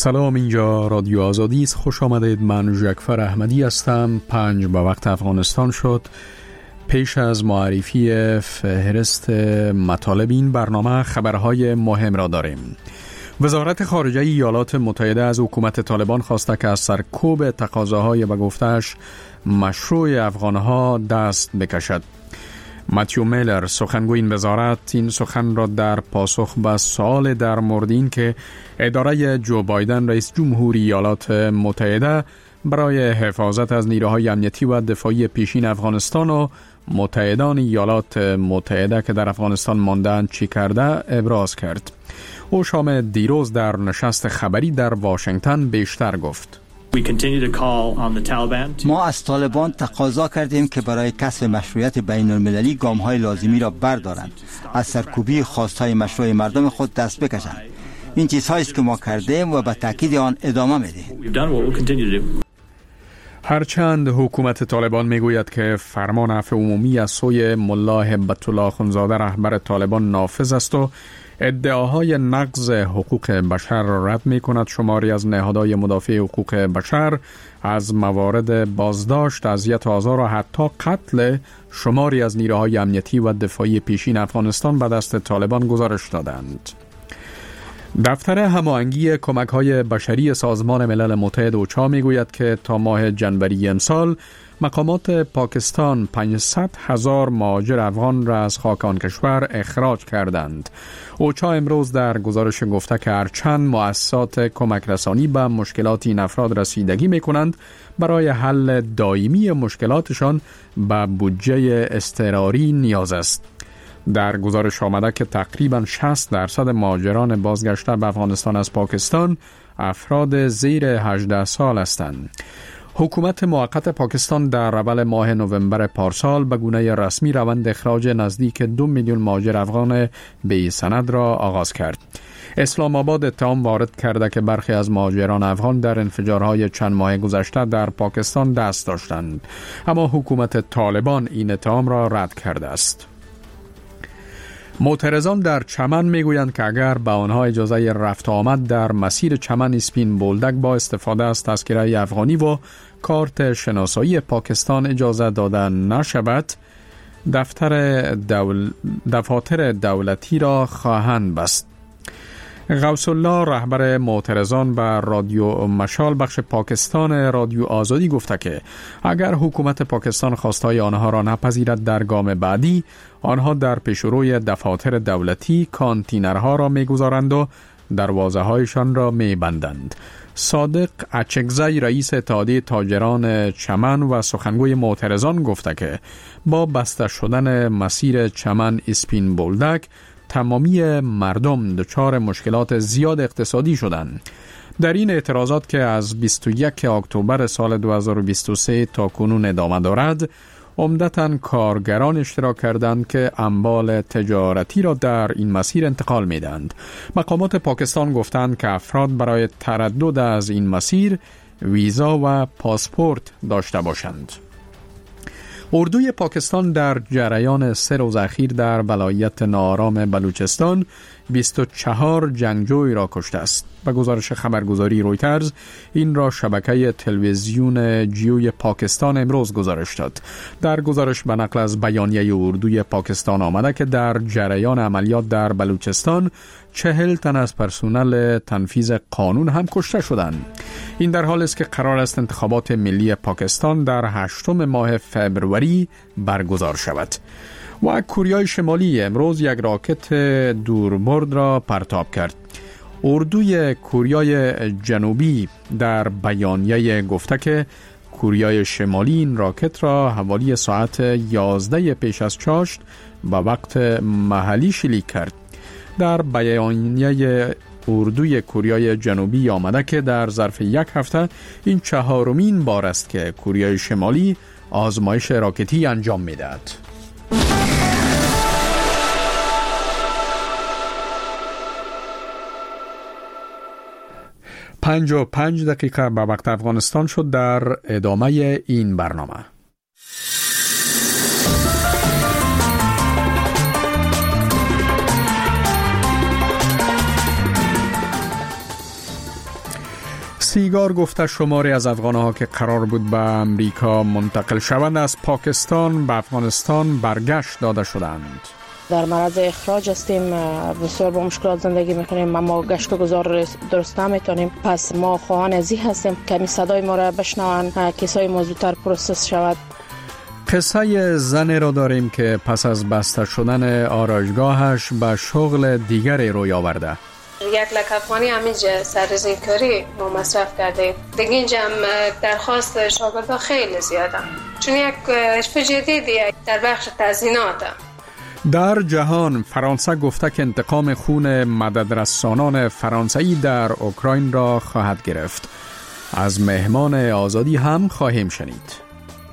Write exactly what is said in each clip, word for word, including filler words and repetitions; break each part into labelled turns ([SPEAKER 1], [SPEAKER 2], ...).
[SPEAKER 1] سلام، اینجا رادیو آزادی است. خوش آمدید. من ژکفر احمدی هستم. پنج به وقت افغانستان شد. پیش از معرفی فهرست مطالب این برنامه خبرهای مهم را داریم. وزارت خارجه ایالات متحده از حکومت طالبان خواسته که از سرکوب تقاضاهای به گفته‌اش مشروع افغانها دست بکشد. ماتیو میلر، سخنگوی این وزارت، این سخن را در پاسخ به سوال در مورد این که اداره جو بایدن رئیس جمهوری ایالات متحده برای حفاظت از نیروهای امنیتی و دفاعی پیشین افغانستان و متحدان ایالات متحده که در افغانستان ماندند چی کرده ابراز کرد. او شام دیروز در نشست خبری در واشنگتن بیشتر گفت.
[SPEAKER 2] ما از طالبان تقاضا کردیم که برای کسب مشروعیت بین المللی گام‌های لازمی را بردارند، از سرکوبی خواست‌های مشروع مردم خود دست بکشند. این چیزهایی است که ما کردیم و به تاکید آن ادامه می‌دهیم.
[SPEAKER 1] هرچند حکومت طالبان میگوید که فرمان عفو عمومی از سوی ملا هبت الله اخونزاده رهبر طالبان نافذ است و ادعاهای نقض حقوق بشر را رد می کند، شماری از نهادهای مدافع حقوق بشر از موارد بازداشت، اذیت و آزار و حتی قتل شماری از نیروهای امنیتی و دفاعی پیشین افغانستان به دست طالبان گزارش دادند. دفتر هماهنگی کمک‌های بشری سازمان ملل متحد اوچا میگوید که تا ماه جنوری امسال مقامات پاکستان پانصد هزار مهاجر افغان را از خاک آن کشور اخراج کردند. اوچا امروز در گزارش گفته که هرچند مؤسسات کمک رسانی به مشکلات این افراد رسیدگی می‌کنند، برای حل دائمی مشکلاتشان به بودجه اضطراری نیاز است. در گزارش آمده که تقریباً شصت درصد مهاجران بازگشته به افغانستان از پاکستان افراد زیر هجده سال هستند. حکومت موقت پاکستان در اول ماه نوامبر پارسال به گونه رسمی روند اخراج نزدیک دو میلیون مهاجر افغان بی سند را آغاز کرد. اسلام آباد اتهام وارد کرده که برخی از مهاجران افغان در انفجارهای چند ماه گذشته در پاکستان دست داشتند، اما حکومت طالبان این اتهام را رد کرده است. معترضان در چمن میگویند که اگر به آنها اجازه رفت آمد در مسیر چمن اسپین بولدک با استفاده از تذکره افغانی و کارت شناسایی پاکستان اجازه داده نشود، دفتر دول... دفاتر دولتی را خواهند بست. غوث الله، رهبر معترضان، به رادیو مشال بخش پاکستان رادیو آزادی گفته که اگر حکومت پاکستان خواستهای آنها را نپذیرد، در گام بعدی آنها در پیشروی دفاتر دولتی کانتینرها را میگذارند و دروازه هایشان را میبندند. صادق اچکزی، رئیس اتحادیه تاجران چمن و سخنگوی معترضان، گفته که با بسته شدن مسیر چمن اسپین بولدک تمامی مردم دچار مشکلات زیاد اقتصادی شدند. در این اعتراضات که از بیست و یک اکتبر سال دو هزار و بیست و سه تا کنون ادامه دارد، عمدتاً کارگران اشتراک کردند که اموال تجارتی را در این مسیر انتقال می‌دهند. مقامات پاکستان گفتند که افراد برای تردد از این مسیر ویزا و پاسپورت داشته باشند. اردوی پاکستان در جریان سه روز اخیر در ولایت ناآرام بلوچستان بیست و چهار جنگجوی را کشته است. به گزارش خبرگزاری رویترز، این را شبکه تلویزیون جیوی پاکستان امروز گزارش داد. در گزارش به نقل از بیانیه اردوی پاکستان آمده که در جریان عملیات در بلوچستان چهل تن از پرسنل تنفیذ قانون هم کشته شدند. این در حالی است که قرار است انتخابات ملی پاکستان در هشتم ماه فبروری برگزار شود. و کوریای شمالی امروز یک راکت دوربرد را پرتاب کرد. اردوی کوریای جنوبی در بیانیه گفته که کوریای شمالی این راکت را حوالی ساعت یازده پیش از چاشت به وقت محلی شلیک کرد. در بیانیه اردوی کوریای جنوبی آمده که در ظرف یک هفته این چهارمین بار است که کوریای شمالی آزمایش راکتی انجام می‌دهد. پنج و پنج دقیقه به وقت افغانستان شد. در ادامه این برنامه خبرنگار گفته شماری از افغانها که قرار بود به امریکا منتقل شوند از پاکستان به افغانستان برگشت داده شدند.
[SPEAKER 3] در معرض اخراج هستیم، بسیار با مشکلات زندگی میکنیم، ما گشت و گذار درست نمیتونیم. پس ما خواهان ازی هستیم کمی صدای ما را بشنوند، کیسای ما زودتر پروسس شود.
[SPEAKER 1] قصه زنی را داریم که پس از بسته شدن آرایشگاهش به شغل دیگری روی آورده.
[SPEAKER 4] یک لک افغانی همینجا سررزین کاری ما مصرف کردیم. دیگه اینجا هم درخواست شاگردا خیلی زیاده، چون یک رشته جدیدی در بخش تزیینات.
[SPEAKER 1] در جهان فرانسه گفته که انتقام خون مددرسانان فرانسوی در اوکراین را خواهد گرفت. از مهمان آزادی هم خواهیم شنید.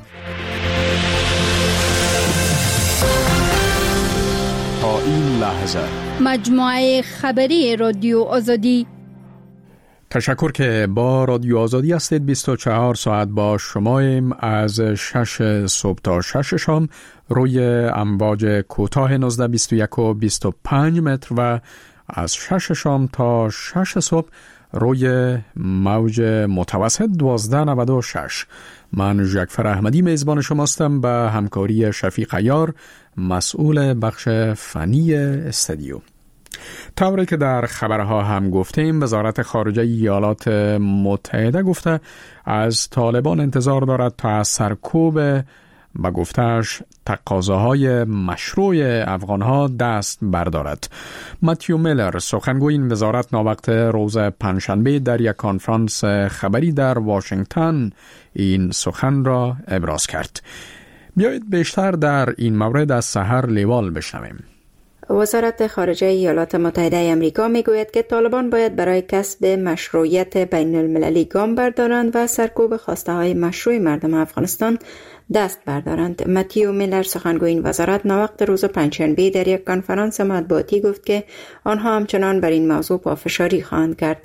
[SPEAKER 1] تا این لحظه
[SPEAKER 5] مجموعه خبری رادیو آزادی.
[SPEAKER 1] تشکر که با رادیو آزادی هستید. بیست و چهار ساعت با شماییم از شش صبح تا شش شام روی امواج کوتاه نوزده بیست و یک و بیست و پنج متر و از شش شام تا شش صبح روی موج متوسط دوازده نود و شش. من ژکفر احمدی میزبان شماستم به همکاری شفیق عیار مسئول بخش فنی استودیو. طوری که در خبرها هم گفتیم، وزارت خارجه ایالات متحده گفته از طالبان انتظار دارد تا از سرکوب با گفتهش تقاضاهای مشروع افغانها دست بردارد. متیو میلر سخنگوی این وزارت ناوقت روز پنجشنبه در یک کنفرانس خبری در واشنگتن این سخن را ابراز کرد. بیایید بیشتر در این مورد از سحر لیوال بشنویم.
[SPEAKER 6] وزارت خارجه ایالات متحده آمریکا میگوید که طالبان باید برای کسب مشروعیت بین المللی گام بردارند و سرکوب خواسته های مشروع مردم افغانستان دست بردارند. متیو میلر سخنگوی این وزارت ناوقت روز پنجشنبه در یک کنفرانس مطبوعاتی گفت که آنها همچنان بر این موضوع پافشاری خواهند کرد.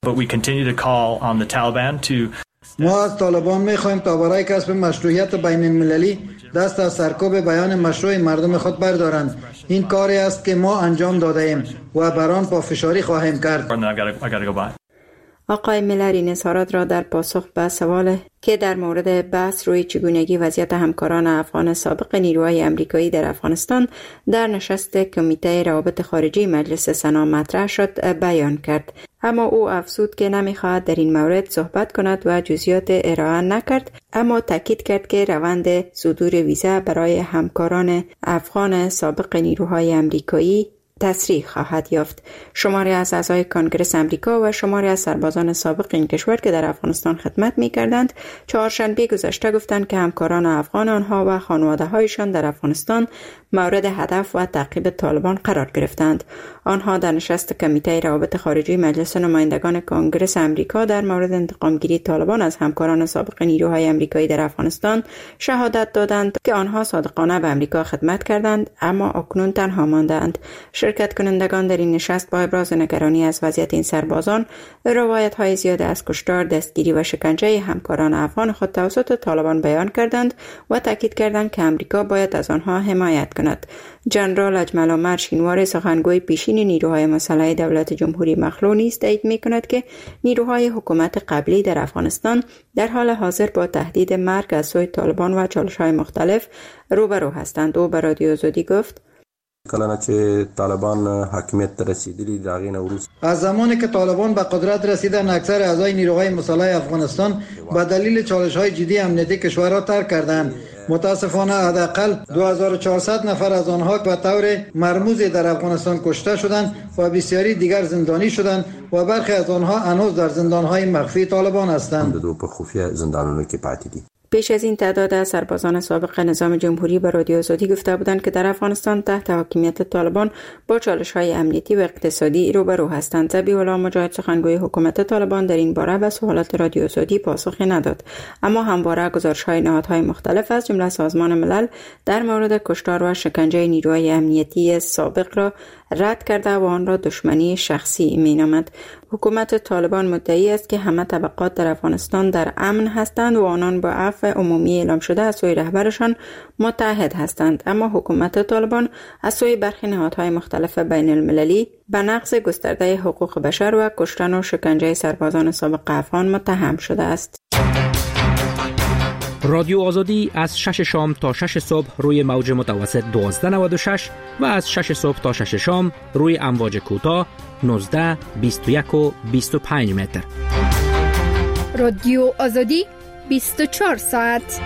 [SPEAKER 7] ما از طالبان می‌خواهیم تا برای کسب مشروعیت بین المللی دست از سرکوب بیان مشروع مردم خود بردارند. این کاری است که ما انجام داده ایم و بر آن پافشاری خواهیم کرد.
[SPEAKER 6] آقای میلر این اظهارات را در پاسخ به سوال که در مورد بحث روی چگونگی وضعیت همکاران افغان سابق نیروهای آمریکایی در افغانستان در نشست کمیته روابط خارجی مجلس سنا مطرح شد بیان کرد. اما او افزود که نمیخواهد در این مورد صحبت کند و جزئیات ارائه نکرد، اما تاکید کرد که روند صدور ویزا برای همکاران افغان سابق نیروهای آمریکایی تسریع خواهد یافت. شماری از اعضای کنگره آمریکا و شماری از سربازان سابق این کشور که در افغانستان خدمت می‌کردند چهارشنبه گذشته گفتند که همکاران افغان آنها و خانواده‌هایشان در افغانستان مورد هدف و تعقیب طالبان قرار گرفتند. آنها در نشست کمیته روابط خارجی مجلس نمایندگان کنگره آمریکا در مورد انتقامگیری طالبان از همکاران سابق نیروهای آمریکایی در افغانستان شهادت دادند که آنها صادقانه به آمریکا خدمت کردند اما اکنون تنها ماندند. شرکت کنندگان در این نشست با ابراز نگرانی از وضعیت این سربازان، روایت‌های زیاد از کشتار، دستگیری و شکنجه همکاران افغان خود توسط طالبان بیان کردند و تاکید کردند که آمریکا باید از آنها حمایت کند. جنرال اجمل عمر شینوار سخنگوی پیشین نیروهای مسلح دولت جمهوری مخلوع نیز تایید می‌کند که نیروهای حکومت قبلی در افغانستان در حال حاضر با تهدید مرگ از سوی طالبان و چالش‌های مختلف روبرو هستند. او به رادیو آزادی گفت:
[SPEAKER 8] کله چې طالبان حاکمیت رسیدلی داغه نوروز
[SPEAKER 7] از زمانی که طالبان به قدرت رسیدن اکثر اعضای نیروهای مسلح افغانستان به دلیل چالش‌های جدی امنیتی کشور را ترک کردند. متاسفانه حداقل دو هزار و چهارصد نفر از آنها به طور مرموزی در افغانستان کشته شدند و بسیاری دیگر زندانی شدند و برخی از آنها هنوز در زندان‌های مخفی طالبان هستند.
[SPEAKER 8] دو په خفیه زندانونو کې پاتې دي.
[SPEAKER 6] پیش از این تعداد سربازان سابق نظام جمهوری به رادیو آزادی گفته بودند که در افغانستان تحت حاکمیت طالبان با چالش‌های امنیتی و اقتصادی روبرو هستند. ذبیح الله مجاهد سخنگوی حکومت طالبان در این باره به سوالات رادیو آزادی پاسخی نداد، اما همواره گزارش‌های نهادهای مختلف از جمله سازمان ملل در مورد کشتار و شکنجه نیروهای امنیتی سابق را رد کرده و آن را دشمنی شخصی می‌نامد. حکومت طالبان مدعی است که همه طبقات در افغانستان در امن هستند و آنان با عفو عمومی اعلام شده از سوی رهبرشان متحد هستند، اما حکومت طالبان از سوی برخی نهادهای مختلف بین المللی به نقض گسترده حقوق بشر و کشتن و شکنجه سربازان سابق افغان متهم شده است.
[SPEAKER 9] رادیو آزادی از شش شام تا شش صبح روی موج متوسط دوازده نود و شش و از شش صبح تا شش شام روی امواج کوتاه نوزده، بیست و یک و بیست و پنج متر.
[SPEAKER 5] رادیو آزادی بیست و چهار ساعت.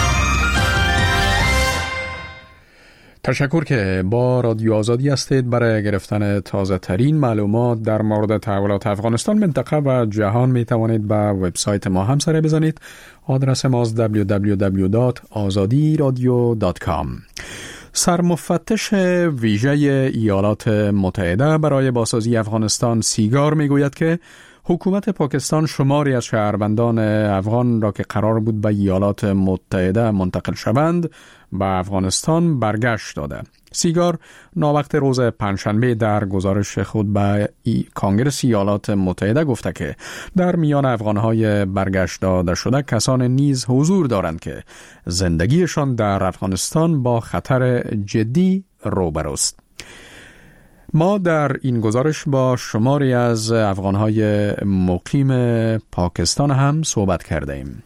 [SPEAKER 1] تشکر که با رادیو آزادی هستید. برای گرفتن تازه ترین معلومات در مورد تحولات افغانستان، منطقه و جهان می توانید به وبسایت ما هم سر بزنید. آدرس ما است دبلیو دبلیو دبلیو دات آزادی رادیو دات کام. سرمفتش ویژه ایالات متحده برای بازسازی افغانستان سیگار می گوید که حکومت پاکستان شماری از شهروندان افغان را که قرار بود به ایالات متحده منتقل شوند به افغانستان برگشت داده. سیگار ناوقت روز پنجشنبه در گزارش خود به کانگرس ایالات متحده گفته که در میان افغانهای برگشت داده شده کسان نیز حضور دارند که زندگیشان در افغانستان با خطر جدی روبروست. ما در این گزارش با شماری از افغانهای مقیم پاکستان هم صحبت کرده ایم.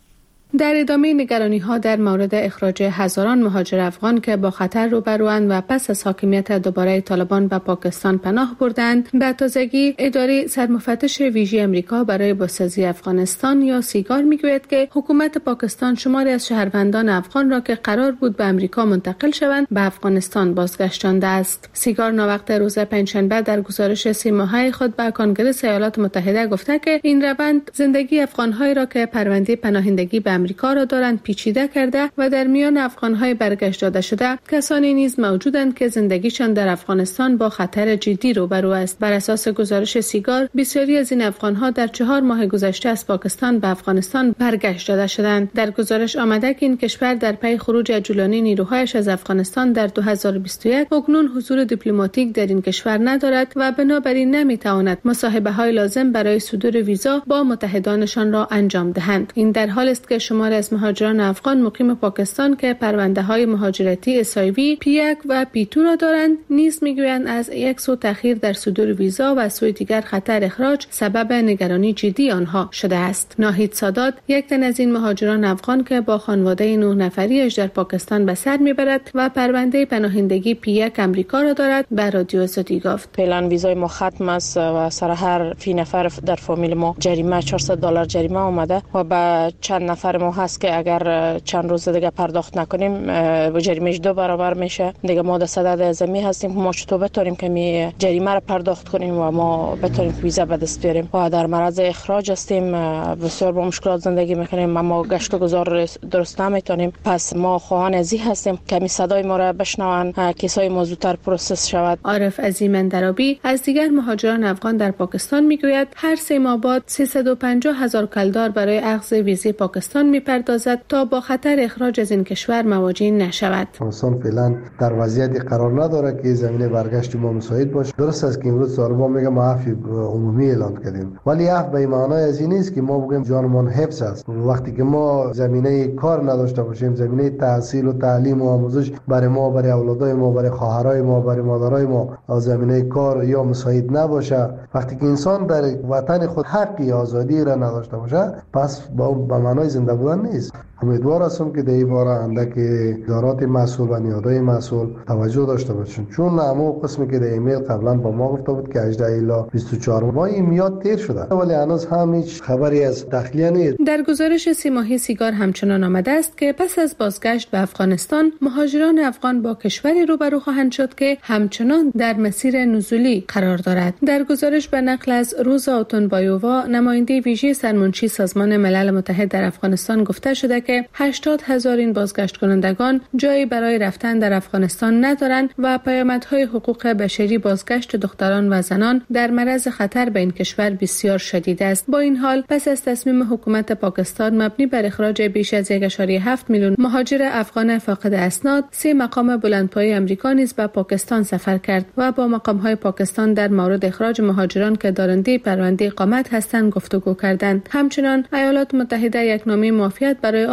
[SPEAKER 10] در ادامه نگرانی ها در مورد اخراج هزاران مهاجر افغان که با خطر روبروند و پس از حاکمیت دوباره طالبان به پاکستان پناه بردند، به تازگی اداره سرمفتش ویژه امریکا برای بازسازی افغانستان یا سیگار میگوید که حکومت پاکستان شماری از شهروندان افغان را که قرار بود به امریکا منتقل شوند به افغانستان بازگشتانده است. سیگار ناوقت روز پنجشنبه در گزارش سه ماهه خود به کانگرس ایالات متحده گفته که این روند زندگی افغان‌هایی را که پرونده پناهندگی به امریکا را دارند پیچیده کرده و در میان افغان‌های برگشت داده شده کسانی نیز موجودند که زندگیشان در افغانستان با خطر جدی روبرو است. بر اساس گزارش سیگار، بسیاری از این افغان‌ها در چهار ماه گذشته از پاکستان به افغانستان برگشت داده شدند. در گزارش آمده که این کشور در پی خروج عجولانه نیروهایش از افغانستان در دو هزار و بیست و یک اکنون حضور دیپلماتیک در این کشور ندارد و بنابراین نمی‌تواند مصاحبه‌های لازم برای صدور ویزا با متحدانشان را انجام دهند. این در حالی است که شماری از مهاجران افغان مقیم پاکستان که پرونده‌های مهاجرتی اس آی وی پی یک و پی دو را دارند نیز میگویند از یک سو تأخیر در صدور ویزا و از سوی دیگر خطر اخراج سبب نگرانی جدی آنها شده است. ناهید سادات، یک تن از این مهاجران افغان که با خانواده نه نفریش در پاکستان به سر میبرد و پرونده پناهندگی پی یک امریکا را دارد، به رادیو آزادی گفت:
[SPEAKER 3] فعلا ویزای ما ختم است و سر هر فی نفر در فامیل ما جریمه چهارصد دلار جریمه آمده و به چند نفر ما هست که اگر چند روز دیگه پرداخت نکنیم جریمهش دو برابر میشه. دیگه ما در صدد ازمی هستیم که ما چطور بتونیم که می جریمه را پرداخت کنیم و ما بتونیم ویزا به دست بیاریم و در معرض اخراج هستیم. بسیار با مشکلات زندگی میکنیم، ما گشت و گذار درست نمیتونیم. پس ما خواهان ازی هستیم که می صدای ما را بشنون، کیسای ما زودتر پروسس شود.
[SPEAKER 10] عارف عظیم اندرابی از دیگر مهاجران افغان در پاکستان میگوید هر سه ماه بعد سیصد و پنجاه هزار کلدار برای اخذ ویزای پاکستان میپردازد تا با خطر اخراج از این کشور مواجه نشود.
[SPEAKER 11] افغانستان فعلا در وضعیتی قرار نداره که زمینه برگشت ما مساعد باشه. درست است که امروز طالبان میگه ما عفو عمومی اعلان کردیم، ولی عفو به معنای از این نیست که ما بگیم جانمان حفظ است. وقتی که ما زمینه کار نداشته باشیم، زمینه تحصیل و تعلیم و آموزش برای ما، برای اولادای ما، برای خواهرای ما، برای مادرای ما از زمینه کار یا مساعد نباشه، وقتی که انسان در وطن خود حقی آزادی را نداشته باشه، پس با به معنای زنده بودن نیست. امیدوار هستم که در این باره اندک ادارات مسئول و نهادهای مسئول توجه داشته باشند، چون همون قسمی که در ایمیل قبلا با ما گفته بود که هجده الی بیست و چهار ماه این میاد تیر شده، ولی هنوز هم هیچ خبری از تخلیه نیست.
[SPEAKER 10] در گزارش سی ماهه سیگار همچنان آمده است که پس از بازگشت به افغانستان مهاجران افغان با کشوری روبرو خواهند شد که همچنان در مسیر نزولی قرار دارد. در گزارش به نقل از روزا اوتونبایووا، نماینده ویژه سرمنشی سازمان ملل متحد در افغانستان، گفته شده که هشتاد هزار این بازگشت کنندگان جایی برای رفتن در افغانستان ندارند و پیامدهای حقوق بشری بازگشت دختران و زنان در معرض خطر به این کشور بسیار شدید است. با این حال پس از تصمیم حکومت پاکستان مبنی بر اخراج بیش از یک ممیز هفت میلیون مهاجر افغان فاقد اسناد، سه مقام بلندپایه آمریکا نیز به پاکستان سفر کرد و با مقام‌های پاکستان در مورد اخراج مهاجران که دارنده پرونده اقامت هستند گفتگو کردند. همچنین ایالات متحده یک نامه معافیت برای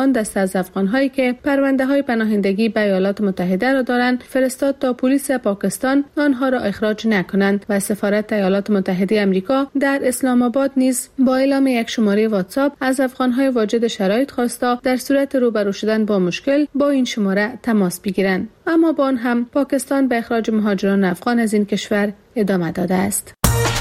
[SPEAKER 10] طالبان دسته از افغان‌هایی که پرونده‌های پناهندگی به ایالات متحده را دارند فرستاد تا پلیس پاکستان آنها را اخراج نکنند و سفارت ایالات متحده آمریکا در اسلام آباد نیز با اعلام یک شماره واتساپ از افغان‌های واجد شرایط خواسته در صورت روبرو شدن با مشکل با این شماره تماس بگیرند. اما با آن هم پاکستان به اخراج مهاجران افغان از این کشور ادامه داده است.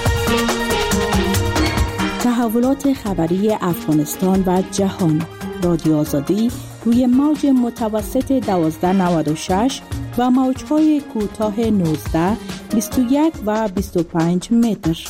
[SPEAKER 12] تحولات خبری افغانستان و جهان. رادیو آزادی روی موج متوسط دوازده نود و شش و موج‌های کوتاه نوزده، بیست و یک و بیست و پنج متر.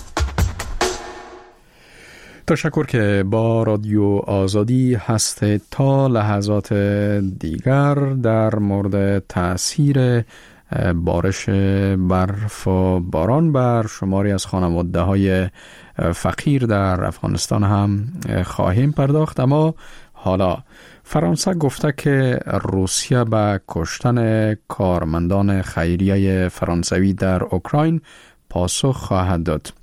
[SPEAKER 1] تشکر که با رادیو آزادی هست. تا لحظات دیگر در مورد تأثیر بارش برف و باران بر شماری از خانواده های فقیر در افغانستان هم خواهیم پرداخت. اما حالا فرانسه گفته که روسیه به کشتن کارمندان خیریه فرانسوی در اوکراین پاسخ خواهد داد.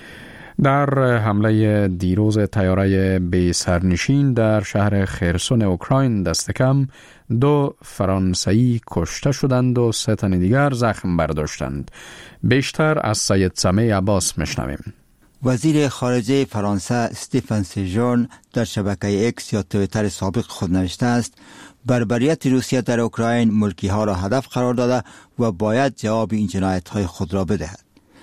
[SPEAKER 1] در حمله دیروز طیاره بی سرنشین در شهر خرسون اوکراین دست کم دو فرانسوی کشته شدند و سه تن دیگر زخم برداشتند. بیشتر از سید سمیع عباس میشنویم.
[SPEAKER 2] وزیر خارجه فرانسه استفان سژورن در شبکه اکس یا توییتر سابق خود نوشته است بربریت روسیه در اوکراین ملکی ها را هدف قرار داده و باید جواب این جنایت های خود را بدهد.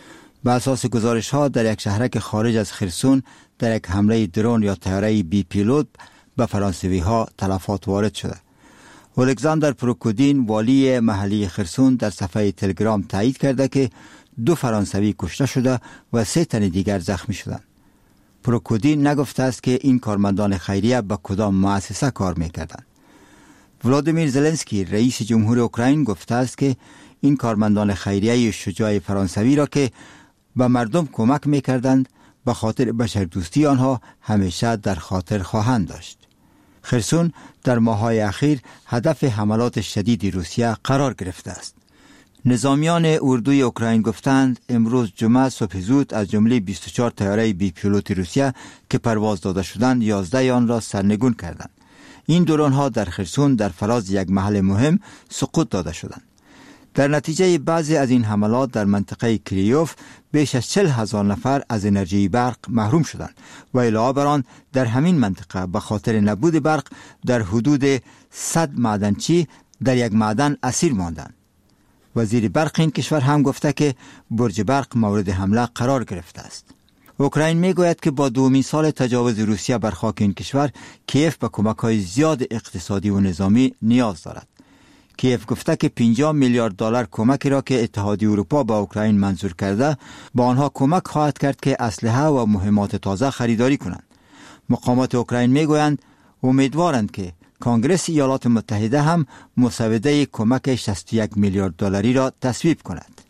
[SPEAKER 2] به اساس گزارش ها در یک شهرک خارج از خرسون در یک حمله درون یا طیاره بی پیلوت به فرانسوی ها تلفات وارد شده. الکساندر پروکودین والی محلی خرسون در صفحه تلگرام تایید کرده که دو فرانسوی کشته شده و سه تن دیگر زخمی شدند. پروکودین نگفته است که این کارمندان خیریه به کدام مؤسسه کار میکردند. ولادیمیر زلنسکی رئیس جمهور اوکراین گفته است که این کارمندان خیریه شجاع فرانسوی را که به مردم کمک میکردند به خاطر بشردوستی آنها همیشه در خاطر خواهند داشت. خرسون در ماه‌های اخیر هدف حملات شدید روسیه قرار گرفته است. نظامیان اردوی اوکراین گفتند امروز جمعه صبح زود از جمله بیست و چهار طیاره بی پیلوت روسیه که پرواز داده شدند یازده آن را سرنگون کردند. این درون‌ها در خرسون در فراز یک محل مهم سقوط داده شدند. در نتیجه بعضی از این حملات در منطقه کریوف بیش از چهل هزار نفر از انرژی برق محروم شدند و علاوه بر آن در همین منطقه به خاطر نبود برق در حدود صد معدنچی در یک معدن اسیر ماندند. وزیر برق این کشور هم گفته که برج برق مورد حمله قرار گرفته است. اوکراین میگوید که با دومین سال تجاوز روسیه بر خاک این کشور کیف به کمک‌های زیاد اقتصادی و نظامی نیاز دارد. کیف گفته که پنجاه میلیارد دلار کمکی را که اتحادیه اروپا به اوکراین منظور کرده با آنها کمک خواهد کرد که اسلحه و مهمات تازه خریداری کنند. مقامات اوکراین میگویند امیدوارند که کنگره ایالات متحده هم مسوده کمک شصت و یک میلیارد دلاری را تصویب کند.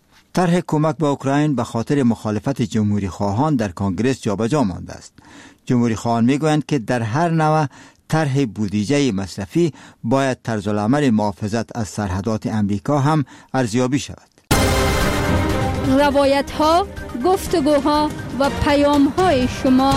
[SPEAKER 2] طرح کمک به اوکراین به خاطر مخالفت جمهوری خواهان در کنگره جابجا مانده است. جمهوری خواهان میگویند که در هر نوع طرح بودجه مصرفی باید طرز العمل محافظت از سرحدات امریکا هم ارزیابی شود.
[SPEAKER 5] روایت ها، گفتگوها و پیام های شما.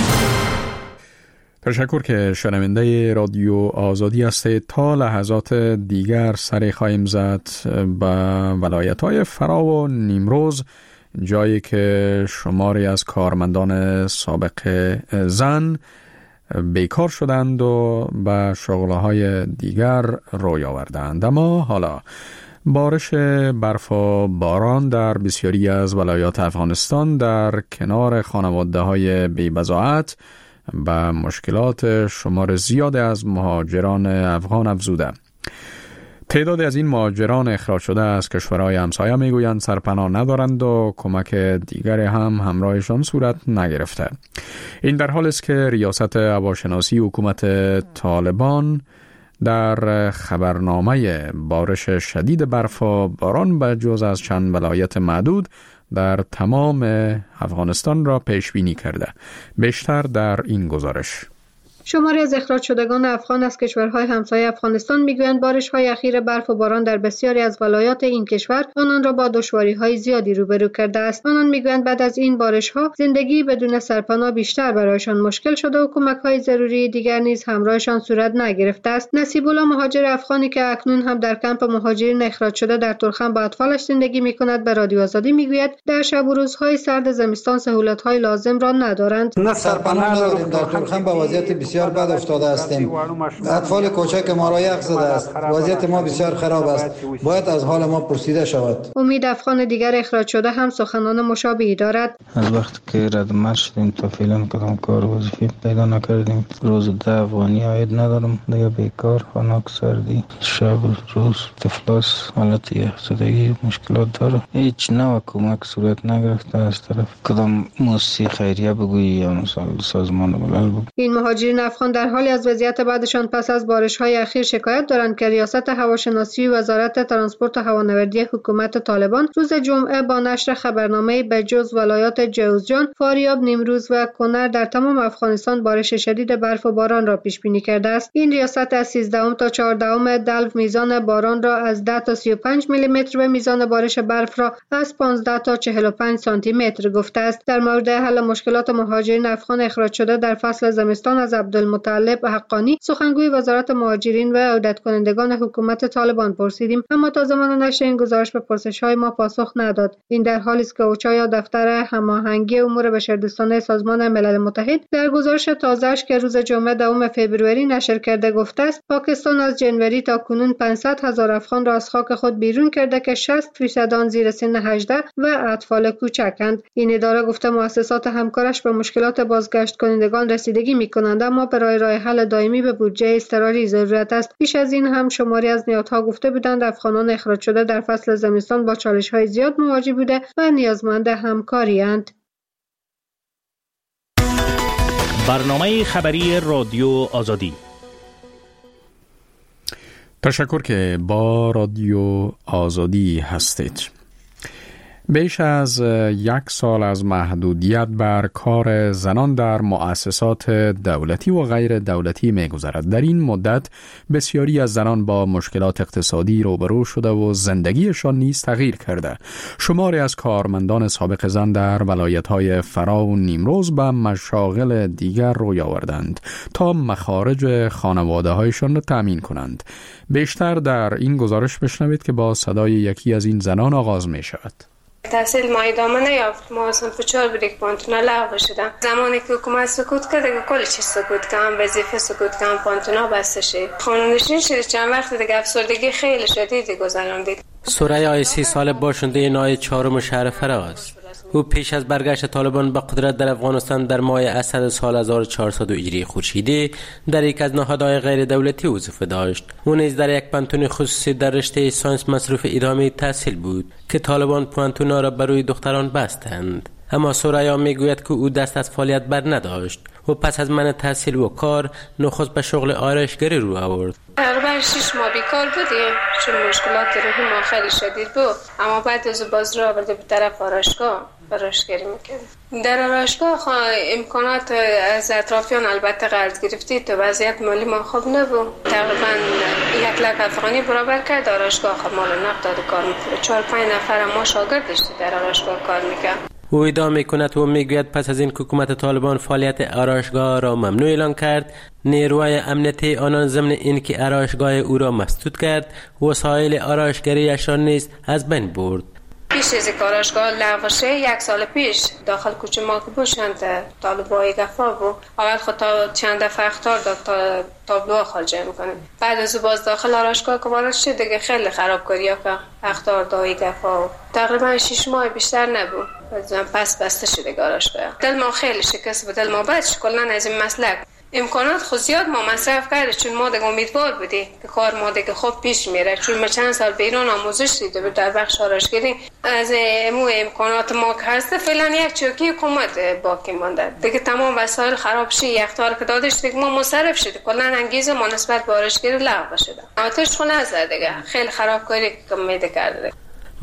[SPEAKER 1] تشکر که شنونده رادیو آزادی هستید. تا لحظات دیگر سری خواهیم زد به ولایت های فرا و نیمروز، جایی که شماری از کارمندان سابق زن بیکار شدند و به شغلهای دیگر روی آوردند. اما حالا بارش برف و باران در بسیاری از ولایات افغانستان در کنار خانواده های بی‌بضاعت به مشکلات شمار زیاد از مهاجران افغان افزوده. تعداد از این مهاجران اخراج شده از کشورهای همسایه میگویند سرپناه ندارند و کمک دیگری هم همراهشان صورت نگرفته. این در حالی است که ریاست هواشناسی حکومت طالبان در خبرنامه بارش شدید برف و باران به جز از چند ولایت معدود در تمام افغانستان را پیش بینی کرده. بیشتر در این گزارش.
[SPEAKER 10] شماری از اخراج شدگان افغان از کشورهای همسایه افغانستان میگویند بارش‌های اخیر برف و باران در بسیاری از ولایات این کشور آنان را با دشواری‌های زیادی روبرو کرده است. آنان میگویند بعد از این بارش‌ها زندگی بدون سرپناه بیشتر برایشان مشکل شده و کمک‌های ضروری دیگر نیز همراهشان صورت نگرفته است. نصیب الله مهاجر افغانی که اکنون هم در کمپ مهاجرین اخراج شده در ترخم با اطفالش زندگی می‌کند به رادیو آزادی میگوید در شب و روزهای سرد زمستان سهولت‌های لازم را ندارند.
[SPEAKER 7] نه سرپناه نداریم، در ترخم به وضعیت بسیار بد افتاده هستیم. اطفال کوچک ما را یخ زده است. وضعیت ما بسیار خراب است. باید از حال ما پرسیده شود.
[SPEAKER 10] امید افغان دیگر اخراج شده هم سخنان مشابهی دارد.
[SPEAKER 13] از وقتی که رد مرز شدیم تا فعلا کدام کار وظیفه پیدا نکردیم. روز ده افغانی عاید ندارم، دیگه بیکار، خنک، سردی، شب روز تفلاس، حالت یخ زدگی مشکلات داره. هیچ نوع کمک صورت نگرفته از طرف کدام مؤسسه خیریه بگویی یا مثلا سازمان ملل بگویی.
[SPEAKER 10] این مهاجرین افغان در حالی از وضعیت بعدشان پس از بارش‌های اخیر شکایت دارند که ریاست هواشناسی و وزارت ترانسپورت و هوانوردی حکومت طالبان روز جمعه با نشر خبرنامه‌ای به جز ولایات جوزجان، فاریاب، نیمروز و کنر در تمام افغانستان بارش شدید برف و باران را پیش بینی کرده است. این ریاست از سیزدهم تا چهاردهم دلو میزان باران را از ده تا سی و پنج میلی متر و میزان بارش برف را از پانزده تا چهل و پنج سانتی متر گفته است. در مورد حل مشکلات مهاجرین افغان اخراج شده در فصل زمستان از عبدالمطلب حقانی سخنگوی وزارت مهاجرین و عودت کنندگان حکومت طالبان پرسیدیم، اما تا زمان نشر این گزارش به پرسش‌های ما پاسخ نداد. این در حالی است که اوچا یا دفتر هماهنگی امور بشردوستانه سازمان ملل متحد در گزارش تازه‌اش که روز جمعه دوم فوریه نشر کرده گفته است پاکستان از جنوری تا کنون پانصد هزار افغان را از خاک خود بیرون کرده که شصت فیصد آن زیر سن هجده و اطفال کوچکند. این اداره گفته مؤسسات همکارش به مشکلات بازگشت کنندگان رسیدگی می‌کنند، اما برای راه حل دائمی به بودجه اضطراری ضرورت است. پیش از این هم شماری از نهادها گفته بودند افغانان اخراج شده در فصل زمستان با چالش‌های زیاد مواجه بوده و نیازمند همکاری‌اند.
[SPEAKER 14] برنامه خبری رادیو آزادی.
[SPEAKER 1] تشکر که با رادیو آزادی هستید. بیش از یک سال از محدودیت بر کار زنان در مؤسسات دولتی و غیر دولتی می‌گذرد. در این مدت بسیاری از زنان با مشکلات اقتصادی روبرو شده و زندگیشان نیز تغییر کرده. شماری از کارمندان سابق زن در ولایت‌های فرا و نیمروز به مشاغل دیگر روی آوردند تا مخارج خانواده‌هایشان را تأمین کنند. بیشتر در این گزارش بشنوید که با صدای یکی از این زنان آغاز می‌شود.
[SPEAKER 4] تحصیل ما ادامه نیافت. ما اصلا فچار بودیم پانتونا لغو شدن. زمانی که حکومت سکوت کرد دیگه کل چیز سکوت کردن، وظیفه سکوت کردن، پانتونا بسته شد. خانه‌نشین شد. چند وقت دیگه افسردگی خیلی شدیدی گذراندید.
[SPEAKER 15] سوره آی سی سال باشنده نای چهارم شهر فرا است. او پیش از برگشت طالبان به قدرت در افغانستان در ماه اسد سال هزار و چهارصد هجری خورشیدی در یک از نهادهای غیر دولتی وظیفه داشت. او نیز در یک پانتون خصوصی در رشته ساینس مصروف ادامه تحصیل بود که طالبان پانتونا را بر روی دختران بستند. اما سوریا میگوید که او دست از فعالیت بر نداشت و پس از منع تحصیل و کار نخست به شغل آرایشگری رو آورد.
[SPEAKER 4] تقریبا شش ماه بیکار بودیم چون مشکلات روحی ما خیلی شدید بود، اما بعد از باز را آورده به طرف آرایشگاه آرایشگری میکرد. در آرایشگاه امکانات از اطرافیان البته قرض گرفتی تو وضعیت مالی ما خوب نبود. تقریبا یک لک افغانی برابر کرد آرایشگاه خب مال نقد داد کار میکرد. چهار پنج نفر ما شاگرد داشتی در آرایشگاه کار میکرد.
[SPEAKER 15] او ادعا میکند و میگوید پس از این حکومت طالبان فعالیت آرایشگاه را ممنوع اعلان کرد، نیروی امنیتی آنان ضمن اینکه آرایشگاه او را مسدود کرد وسایل آرایشگریش را نیز از بین برد.
[SPEAKER 4] پیش از آرایشگاه لغو شد یک سال پیش داخل کوچه ما که باشند طالبای گفا بود، اول خود تا چند دفعه اخطار داد تا تابلو خارجه میکنه. بعد از باز داخل آرایشگاه که وارد شد دیگه خیلی خرابکاری ها که اخطار دای گفا تقریبا شش ماه بیشتر نبود. پس بسته شده آرایشگاه. دل ما خیلی شکست بود. دل ما بعد کلا از این مسلک امکانات خود زیاد ما مصرف کرده چون ما دیگه امیدوار بودیم که کار ما دیگه خوب پیش میره، چون ما چند سال بیرون آموزش دیده در بخش آرایشگری از مو امکانات ما که هست فعلا یک چوکی حکومت باقی مونده دیگه. تمام وسایل خراب شد، یخطار که دادش دیگه ما مصرف شده، کلا انگیزه ما نسبت به آرایشگری لغو شده. آتش خونه نزد دیگه، خیلی خرابکاری که میده کرده.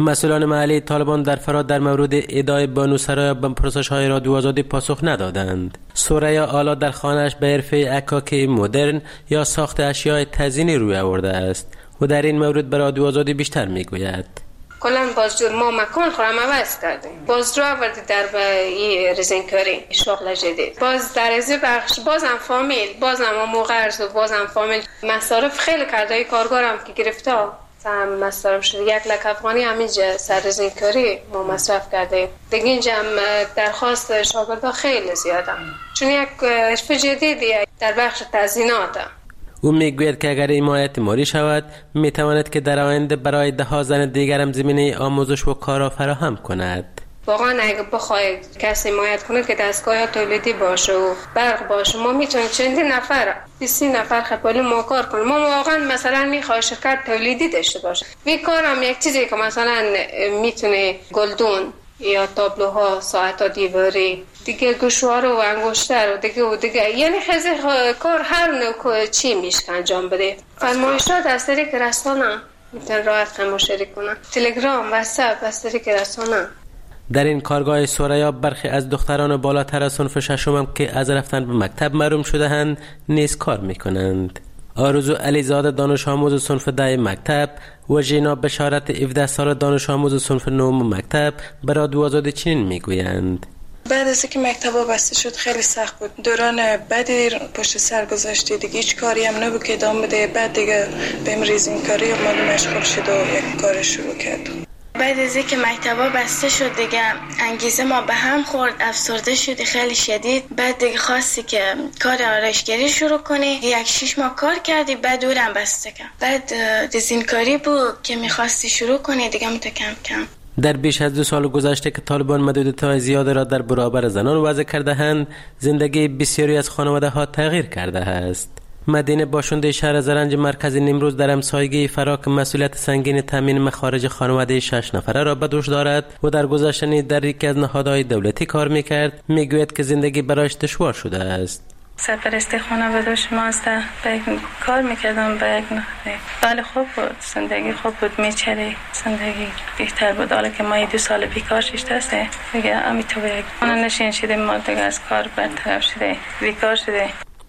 [SPEAKER 15] مسئولان محلی طالبان در فرات در مورد ادعای بانو سرایا به پرسش‌های رادیو آزادی پاسخ ندادند. سرایا حالا در خانه‌اش به حرفه عکاکی مدرن یا ساخت اشیاء تزیینی روی آورده است و در این مورد به رادیو آزادی بیشتر میگوید.
[SPEAKER 4] کلا باز ما مکان خورم عوض کردیم، باز رو آوردی در این رزینکاری شغل جدید، باز در از بخش بازم فامیل، بازم امو قرض و بازم فامیل مصارف خیلی کرده. کارگارم که گرفته هم مصرف شده، یک لک افغانی همینجا سر رزینکاری ما مصرف کرده. دیگه اینجا هم درخواست شاگردا خیلی زیاده، چون یک حرف جدیدی در بخش تزیینات.
[SPEAKER 15] او میگوید که اگر حمایت مالی شود میتواند که در آینده برای ده ها زن دیگر هم زمینه آموزش و کار فراهم کند.
[SPEAKER 4] واقعا اگه بخواید کسی حمایت کنه که دستگاه تولیدی باشه و برق باشه، ما میتونیم چندین نفر بیست نفر خپلی ما کار کنیم. ما واقعا مثلا میخوای شرکت تولیدی داشته باشه. وی کارم یک چیزی که مثلا میتونه گلدون یا تابلوها، ساعت‌ها دیواری، دیگه گوشوار و انگشتر و دیگه و دیگه، یعنی خیلی کار هر نوع چی میشه انجام بده. فرمایشات از طریق رسانه میتونن راحت مشتری کنن، تلگرام، واتساپ، از طریق رسانه.
[SPEAKER 15] در این کارگاه سرایا برخی از دختران بالاتر از صنف ششم هم که از رفتن به مکتب محروم شده‌اند نیز کار میکنند. آرزو علیزاده دانش آموز صنف ده مکتب و ژینا بشارت هفده سال دانش آموز صنف نهم مکتب به رادیو آزادی چنین میگویند.
[SPEAKER 16] بعد از اینکه مکتبا بسته شد خیلی سخت بود. دوران بعدی پشت سر گذاشتی، دیگه هیچ کاری هم نبود که ادامه بده. بعد دیگه بهم رزینکاری اومد مشغول شد و یک کار شروع کرد.
[SPEAKER 17] بعد از اینکه مکتبا بسته شد دیگه انگیزه ما به هم خورد، افسرده شدی خیلی شدید. بعد دیگه خواستی که کار آرایشگری شروع کنی، یک شش ماه کار کردی، بعد دورم بسته کرد. بعد رزینکاری بود که میخواستی شروع کنی، دیگه متو کم کم.
[SPEAKER 15] در بیش از دو سال گذشته که طالبان محدودیت‌های زیاد را در برابر زنان وضع کرده‌اند، زندگی بسیاری از خانواده‌ها تغییر کرده است. مدینه باشنده شهر زرنج مرکز نیمروز در همسایگی فرا که مسئولیت سنگین تامین مخارج خانواده شش نفره را به دوش دارد و در گذشته در یکی از نهادهای دولتی کار می‌کرد، میگوید که زندگی برایش دشوار شده است.
[SPEAKER 18] سرپرستی خانه به دوش ماست، به کار میکردم به یک نهاده. ولی خوب بود، زندگی خوب بود، میچری زندگی بهتر بود. حالا که ما دو سال بیکار شده است دیگه امی تو به یک خانه نشین شده، ما دیگه از کار برطرف شده، بیکار شده.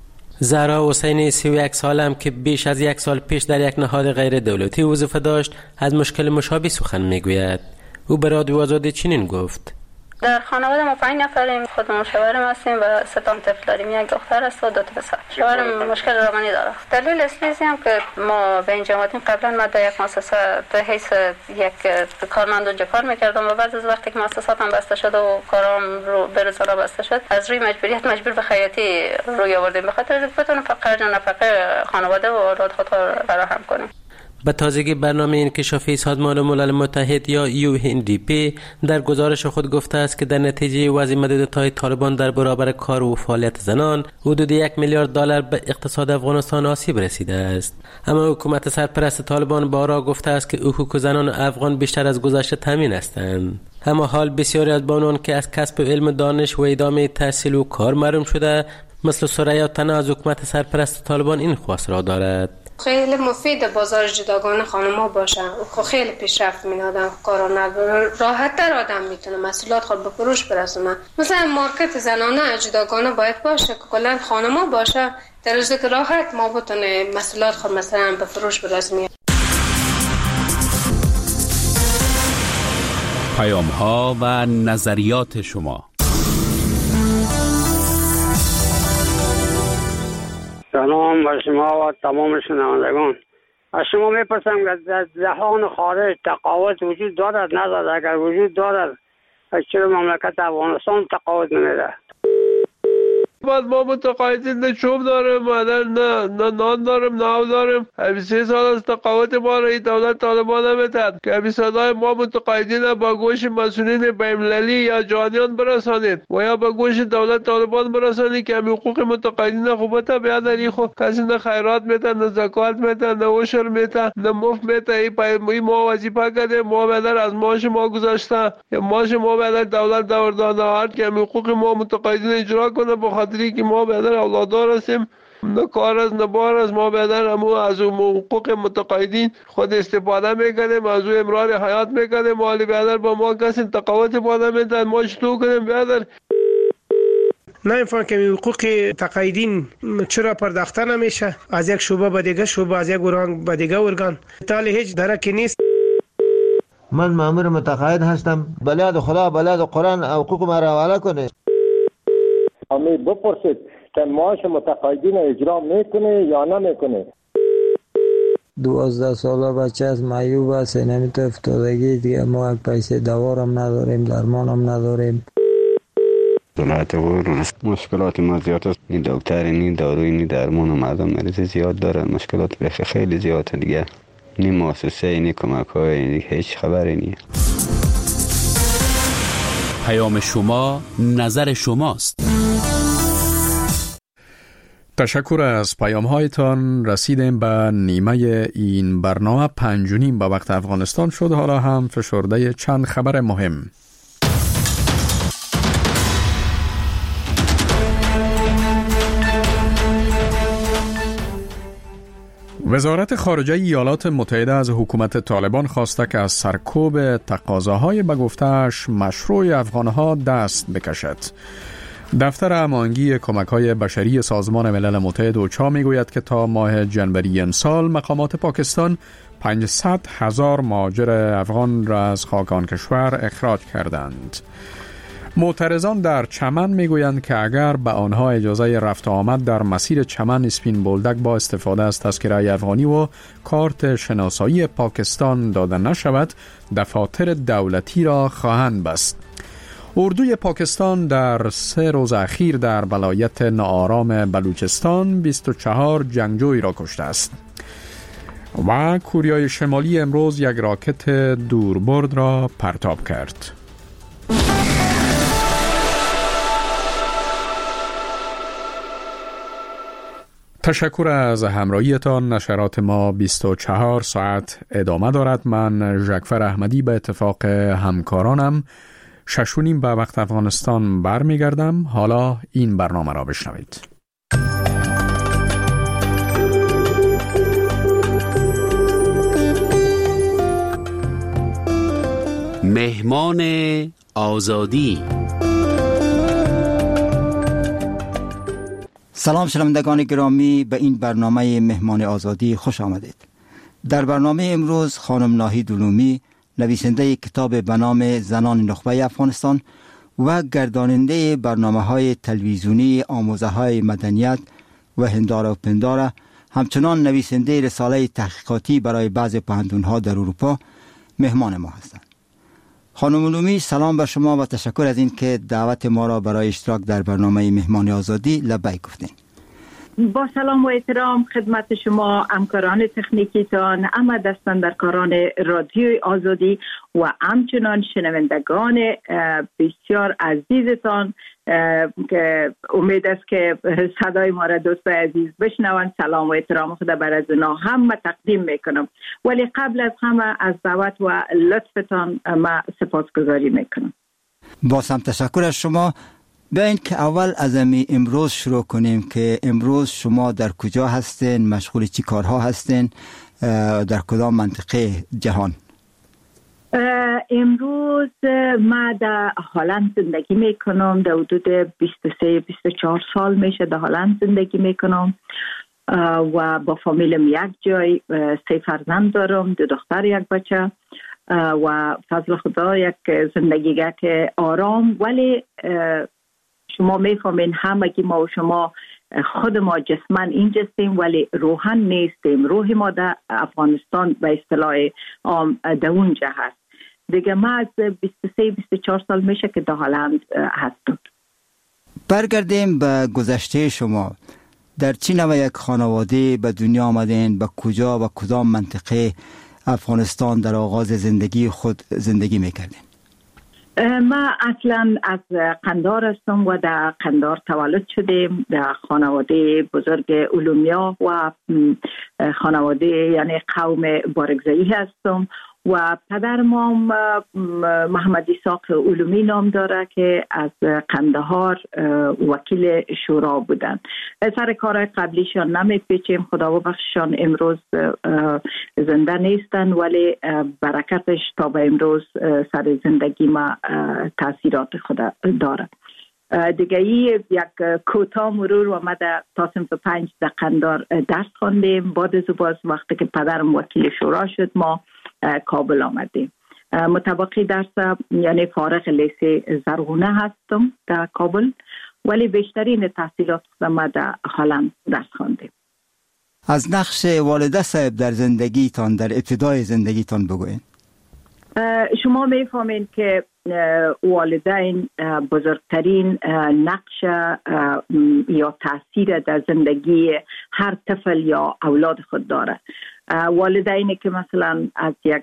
[SPEAKER 15] زهرا حسینی سی و یک ساله هم که بیش از یک سال پیش در یک نهاد غیر دولتی وظیفه داشت از مشکل مشابه سخن میگوید. او به رادیو آزادی چنین گفت:
[SPEAKER 19] در خانواده ما پنج نفریم، خودمون شوهرم هستیم و سه تا طفل داریم، یک دختر است و دو تا پسر. شوهرم مشکل روانی داره. دلیل اصلی هم که ما به این جماعتیم قبلا ما در یک مؤسسه به حیث یک کارمند اونجا کار میکردم و بعد از وقتی که مؤسساتم بسته شد و کارام رو به روزانه بسته شد، از روی مجبوریت مجبور به خیاطی روی آوردیم به خاطر اینکه بتونیم فقط نفقه خانواده و اولاد خود را فراهم کنیم.
[SPEAKER 15] به تازگی برنامه انکشافی سازمان ملل متحد یا یو ان دی پی در گزارش خود گفته است که در نتیجه وضع محدودیت‌های طالبان در برابر کار و فعالیت زنان حدود یک میلیارد دلار به اقتصاد افغانستان آسیب رسیده است. اما حکومت سرپرست طالبان بارها گفته است که حقوق زنان افغان بیشتر از گذشته تامین هستند. اما حال بسیاری از بانوان که از کسب علم دانش و ادامه تحصیل و کار محروم شده مثل سرایا تنها از حکومت سرپرست طالبان این خواست را دارد.
[SPEAKER 4] خیلی مفید بازار جداگانه خانم‌ها باشن، خب خیلی پیشرفت می‌دادن، کارا راحت تر آدم میتونه محصولات خود به فروش برسونه. مثلا مارکت زنانه جداگانه باید باشه که کلا خانم‌ها باشه، در روزی که راحت ما بتونه محصولات خود مثلا به فروش برسونیم.
[SPEAKER 14] پیام‌ها و نظریات شما.
[SPEAKER 20] سلام بر شما و تمام شنوندگان. از شما میپرسم که در جهان خارج تقاوت وجود دارد ندارد؟ اگر وجود دارد چرا مملکت افغانستان تقاوت نمیده؟
[SPEAKER 21] بعد ما متقاعدین نه چوب دارم، نه نه نان دارم، نه آب دارم. سه سال از تقاوت ما را دولت طالبان نمیداد که صدای ما متقاعدین با گوش مسئولین بین‌المللی یا جهانیان برسانید و یا با گوش دولت طالبان برسانید که حقوق متقاعدین خوبت بیادری خو کسی نه خیرات میده، نه زکات میده، نه عشر میده، نه مفت میده. ای ما وظیفه کرده، ما بدر از ماش ما گذاشته، ماش ما بدر دولت دوردانه هر که حقوق ما متقاعدین اجرا کنه، بخاطر که ما بدر اولادار هستیم نه کار است نه بار است. ما بعدن همو از اون حقوق متقاعدین خود استفاده میکنیم، از اون امرار حیات میکنیم، ولی بعدن با ما کسی تقاوت باده میدن، ما چطور کنیم بعدن؟
[SPEAKER 8] نمیفهم که حقوق تقاعدین چرا پرداخته نمیشه؟ از یک شعبه به دیگه شعبه، از یک ارگان به دیگه ارگان، تالی هیچ درکی نیست.
[SPEAKER 22] من مأمور متقاعد هستم، بلاد خدا بلاد قرآن حقوق ما را حواله کنه.
[SPEAKER 23] امی بپرسید که معاش متقاعدین اجرا میکنه یا نمیکنه.
[SPEAKER 24] دوازده ساله بچه از معیوب است، نمیتو افتادگی دیگه، ما یک پیسه دوارم نداریم، درمانم نداریم.
[SPEAKER 25] دولت و مشکلات ما زیاد است. این دکتر این داروی این درمان و مردم مریض زیاد دارن، مشکلات بخی خیلی زیاده دیگه. نی مؤسسه اینی کمک های هیچ خبری نیست.
[SPEAKER 14] پیام شما نظر شماست.
[SPEAKER 1] تشکر از پیام هایتان. رسیدیم به نیمه این برنامه. پنج و نیم به وقت افغانستان شد. حالا هم فشرده چند خبر مهم. وزارت خارجه ایالات متحده از حکومت طالبان خواسته که از سرکوب تقاضاهای به گفته‌اش مشروع افغانها دست بکشد. دفتر هماهنگی کمک‌های بشری سازمان ملل متحد اوچا میگوید که تا ماه جنوری امسال مقامات پاکستان پانصد هزار مهاجر افغان را از خاک آن کشور اخراج کردند. معترضان در چمن میگویند که اگر به آنها اجازه رفت آمد در مسیر چمن اسپین بولدک با استفاده از تذکره افغانی و کارت شناسایی پاکستان داده نشود، دفاتر دولتی را خواهند بست. اردوی پاکستان در سه روز اخیر در ولایت ناآرام بلوچستان بیست و چهار جنگجوی را کشته است. و کوریای شمالی امروز یک راکت دوربرد را پرتاب کرد. تشکر از همراهیتان. نشرات ما بیست و چهار ساعت ادامه دارد. من ژکفر احمدی به اتفاق همکارانم شش و نیم به وقت افغانستان برمیگردم. حالا این برنامه را بشنوید.
[SPEAKER 14] مهمان آزادی.
[SPEAKER 2] سلام شنوندگان گرامی، به این برنامه مهمان آزادی خوش آمدید. در برنامه امروز خانم ناهید علومی، نویسنده کتاب به نام زنان نخبه افغانستان و گرداننده برنامه‌های تلویزیونی آموزه‌های مدنیت و هنداره و پنداره، همچنان نویسنده رساله تحقیقاتی برای بعض پوهنتون‌ها در اروپا مهمان ما هستند. خانم علومی، سلام به شما و تشکر از این که دعوت ما را برای اشتراک در برنامه مهمان آزادی لبیک گفتین.
[SPEAKER 26] با سلام و احترام خدمت شما، همکاران تکنیکیتان، همه دستاندرکاران رادیوی آزادی و همچنان شنوندگان بسیار عزیزتان که امید است که صدای ما را دوست عزیز بشنوند. سلام و احترام خدا بر از اونا همه تقدیم میکنم، ولی قبل از همه از دعوت و لطفتان ما سپاسگزاری میکنم.
[SPEAKER 2] باز هم تشکر از شما. بیاین که اول از امی امروز شروع کنیم که امروز شما در کجا هستین، مشغول چی کارها هستین، در کدام منطقه جهان؟
[SPEAKER 26] امروز ما در هلند زندگی میکنم. در حدود بیست و سه بیست و چهار سال میشه در هلند زندگی میکنم و با فامیلم یک جای. سه فرزند دارم، دو دختر یک بچه و فضل خدا یک زندگی که آرام، ولی شما میفهمین همگی ما و شما خود ما جسمن اینجستیم ولی روحن نیستیم. روح ما در افغانستان به اصطلاح عام در اونجا هست دیگه. ما از بیست و سه بیست و چهار سال میشه که در هلند هستم.
[SPEAKER 2] برگردیم به گذشته شما. در چه نوع یک خانواده به دنیا آمدین؟ به کجا و کدام منطقه افغانستان در آغاز زندگی خود زندگی میکردین؟
[SPEAKER 26] ما اصلا از قندار هستم و در قندار تولد شدیم، در خانواده بزرگ علومیا و خانواده یعنی قوم بارگزایی هستم و پدر ما محمد اسحاق علومی نام داره که از قندهار وکیل شورا بودن. سر کار قبلیشان نمیپیچیم، خدا ببخششان امروز زنده نیستن، ولی برکتش تا به امروز سر زندگی ما تاثیرات خدا داره. دیگه ای یک کوتاه مرور و ما در تا صنف پنج در قندهار درس خواندیم. بعد از باز وقتی که پدرم وکیل شورا شد ما کابل آمدیم. متبقی درس یعنی فارغ لیسه زرغونه هستم در کابل، ولی بیشترین تحصیلات ما در هلند درس خواندیم.
[SPEAKER 2] از نقش والده صاحب در زندگیتان، در ابتدای زندگیتان بگوین.
[SPEAKER 26] شما میفهمین که والدین بزرگترین نقش یا تاثیر در زندگی هر طفل یا اولاد خود داره. والدینی که مثلا از یک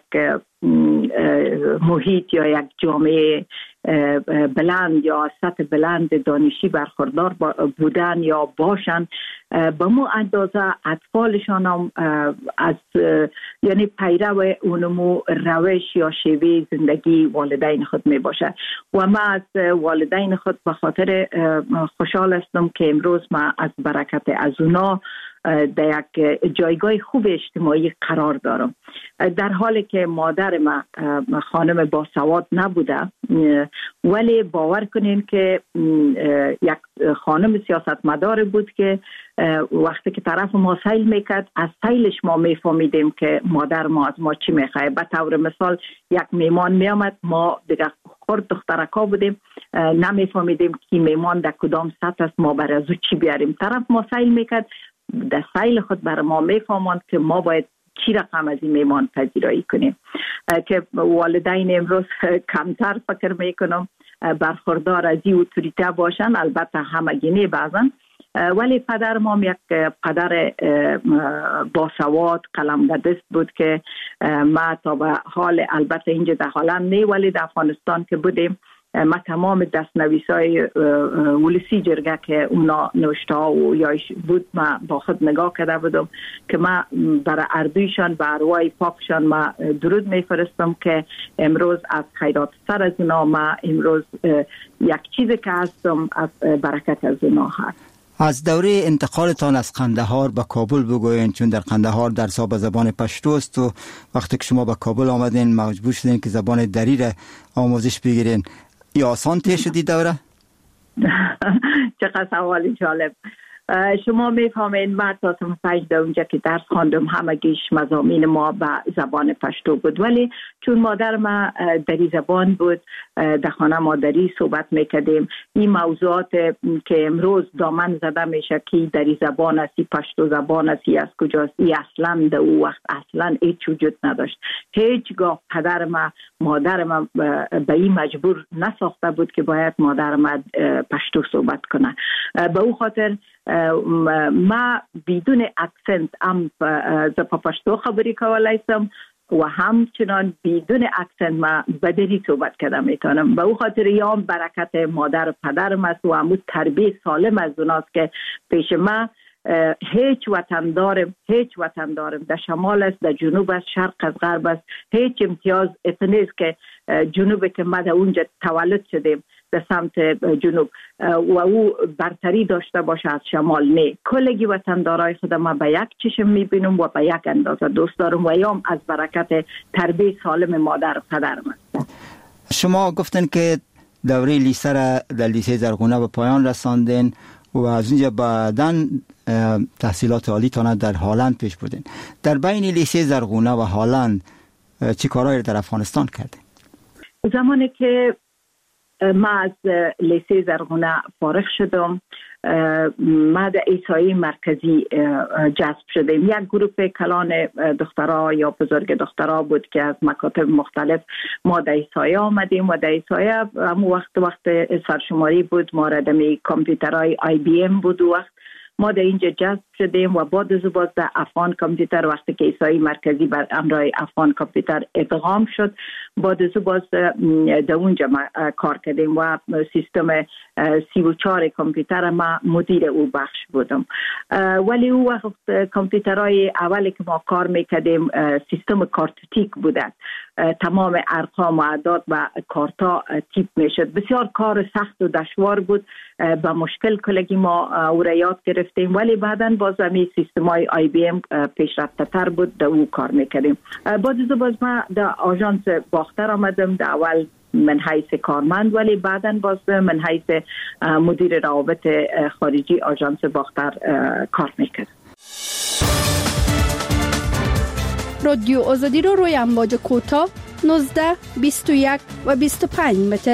[SPEAKER 26] محیط یا یک جامعه بلند یا سطح بلند دانشی برخوردار بودن یا باشن، به مو اندازه اطفالشان هم از یعنی پیرو اونمو روش یا شیوه زندگی والدین خود می باشه. و ما از والدین خود به خاطر خوشحال هستم که امروز ما از برکت از اونا در یک جایگاه خوب اجتماعی قرار دارم. در حالی که مادر ما خانم باسواد نبوده، ولی باور کنین که یک خانم سیاستمدار بود که وقتی که طرف ما سیل میکرد از سیلش ما میفهمیدیم که مادر ما از ما چی میخواه. به طور مثال یک میمان میامد، ما دیگه خورد دخترکا بودیم، نمیفهمیدیم که میمان در کدام سطح است، ما بر از او چی بیاریم. طرف ما سیل میکرد، در سیل خود بر ما میفهمند که ما باید چی رقم از این میمان پذیرایی کنیم. که والدین امروز کمتر فکر میکنم برخوردار از این اتوریته باشن، البته همگینی بعضن، ولی پدر ما یک پدر باسواد قلم دست بود که ما تا به حال، البته اینجا در هلند نه ولی در افغانستان که بودیم، ما تمام دستنویسای ولسی جرگه که اونا نوشته ها و یایش بود ما با خود نگاه کرده بودم که ما برای اردویشان و ارواح پاکشان ما درود میفرستم که امروز از خیرات سر از اونا ما امروز یک چیزی که هستم از برکت از اونا هست.
[SPEAKER 2] از دوره انتقالتان از قندهار به کابل بگوین، چون در قندهار درس ها به زبان پشتو است و وقتی که شما به کابل آمدین مجبور شدین که زبان دری را آموزش بگیرین. یا آسان طی شدی دوره؟
[SPEAKER 26] چقدر سوالی جالب. شما میفهمین ما تا صنف پنج در اونجا که درس خواندم همگیش مضامین ما به زبان پشتو بود، ولی چون مادر ما دری زبان بود در خانه مادری صحبت میکردیم. این موضوعات که امروز دامن زده میشه که دری زبان است، پشتو زبان است، از کجاست، این اصلا در او وقت اصلا هیچ وجود نداشت. هیچگاه پدر ما مادر ما به این مجبور نساخته بود که باید مادر ما پشتو صحبت کنه. به او خاطر ما بدون اکسنت هم زپا پشتو خبری کولیستم و همچنان بدون اکسنت ما بدری صحبت کردم میتونم. به او خاطر یام برکت مادر و پدرم است و همون تربیت سالم از اوناست که پیش ما هیچ وطن دارم هیچ وطن دارم در شمال است، در جنوب است، شرق از غرب است، هیچ امتیاز اتنیست که جنوب که ما در اونجا تولد شدیم در سمت جنوب و او برتری داشته باشه از شمال. نه، کلگی وطندارای خود ما به یک چشم میبینم و به یک اندازه دوست دارم و یام از برکت تربیت سالم مادر و پدرم است.
[SPEAKER 2] شما گفتن که دوره لیسه را در لیسه زرغونه به پایان رساندین و از اونجا بعداً تحصیلات عالی تان در هلند پیش بردین. در بین لیسه زرغونه و هلند چی کارهایی در افغانستان کردین؟
[SPEAKER 26] زمانی که ما از لیسه زرغونه فارغ شدم، ما در ایسایی مرکزی جذب شدیم. یک گروپ کلان دخترها یا بزرگ دخترها بود که از مکاتب مختلف ما در ایسایی آمدیم و در ایسایی همون وقت وقت سرشماری بود، ما را دمی کامپیوترهای آی بی ام بود و وقت ما در اینجا جذب شدیم و بعد از باز در افغان کامپیوتر وقتی که ایسایی مرکزی بر امرای افغان کامپیوتر ادغام شد، بعد از باز در اونجا ما کار کردیم و سیستم سی و چهار کامپیوتر ما مدیر او بخش بودم. ولی او وقت کامپیوترهای اولی که ما کار میکردیم سیستم کارتوتیک بوده. تمام ارقام و اعداد و کارتا تیپ میشد. بسیار کار سخت و دشوار بود. با مشکل کلگی ما او را یاد گرفتیم، ولی بعداً باز همی سیستم های آی بی ام پیشرفته تر بود، در او کار میکردیم. بعد از باز ما در آژانس باختر آمدم، در اول من حیث کارمند، ولی بعداً باز من حیث مدیر روابط خارجی آژانس باختر کار میکردم.
[SPEAKER 3] رادیو آزادی رو روی امواج کوتاه نوزده، بیست و یک و بیست و پنج متر.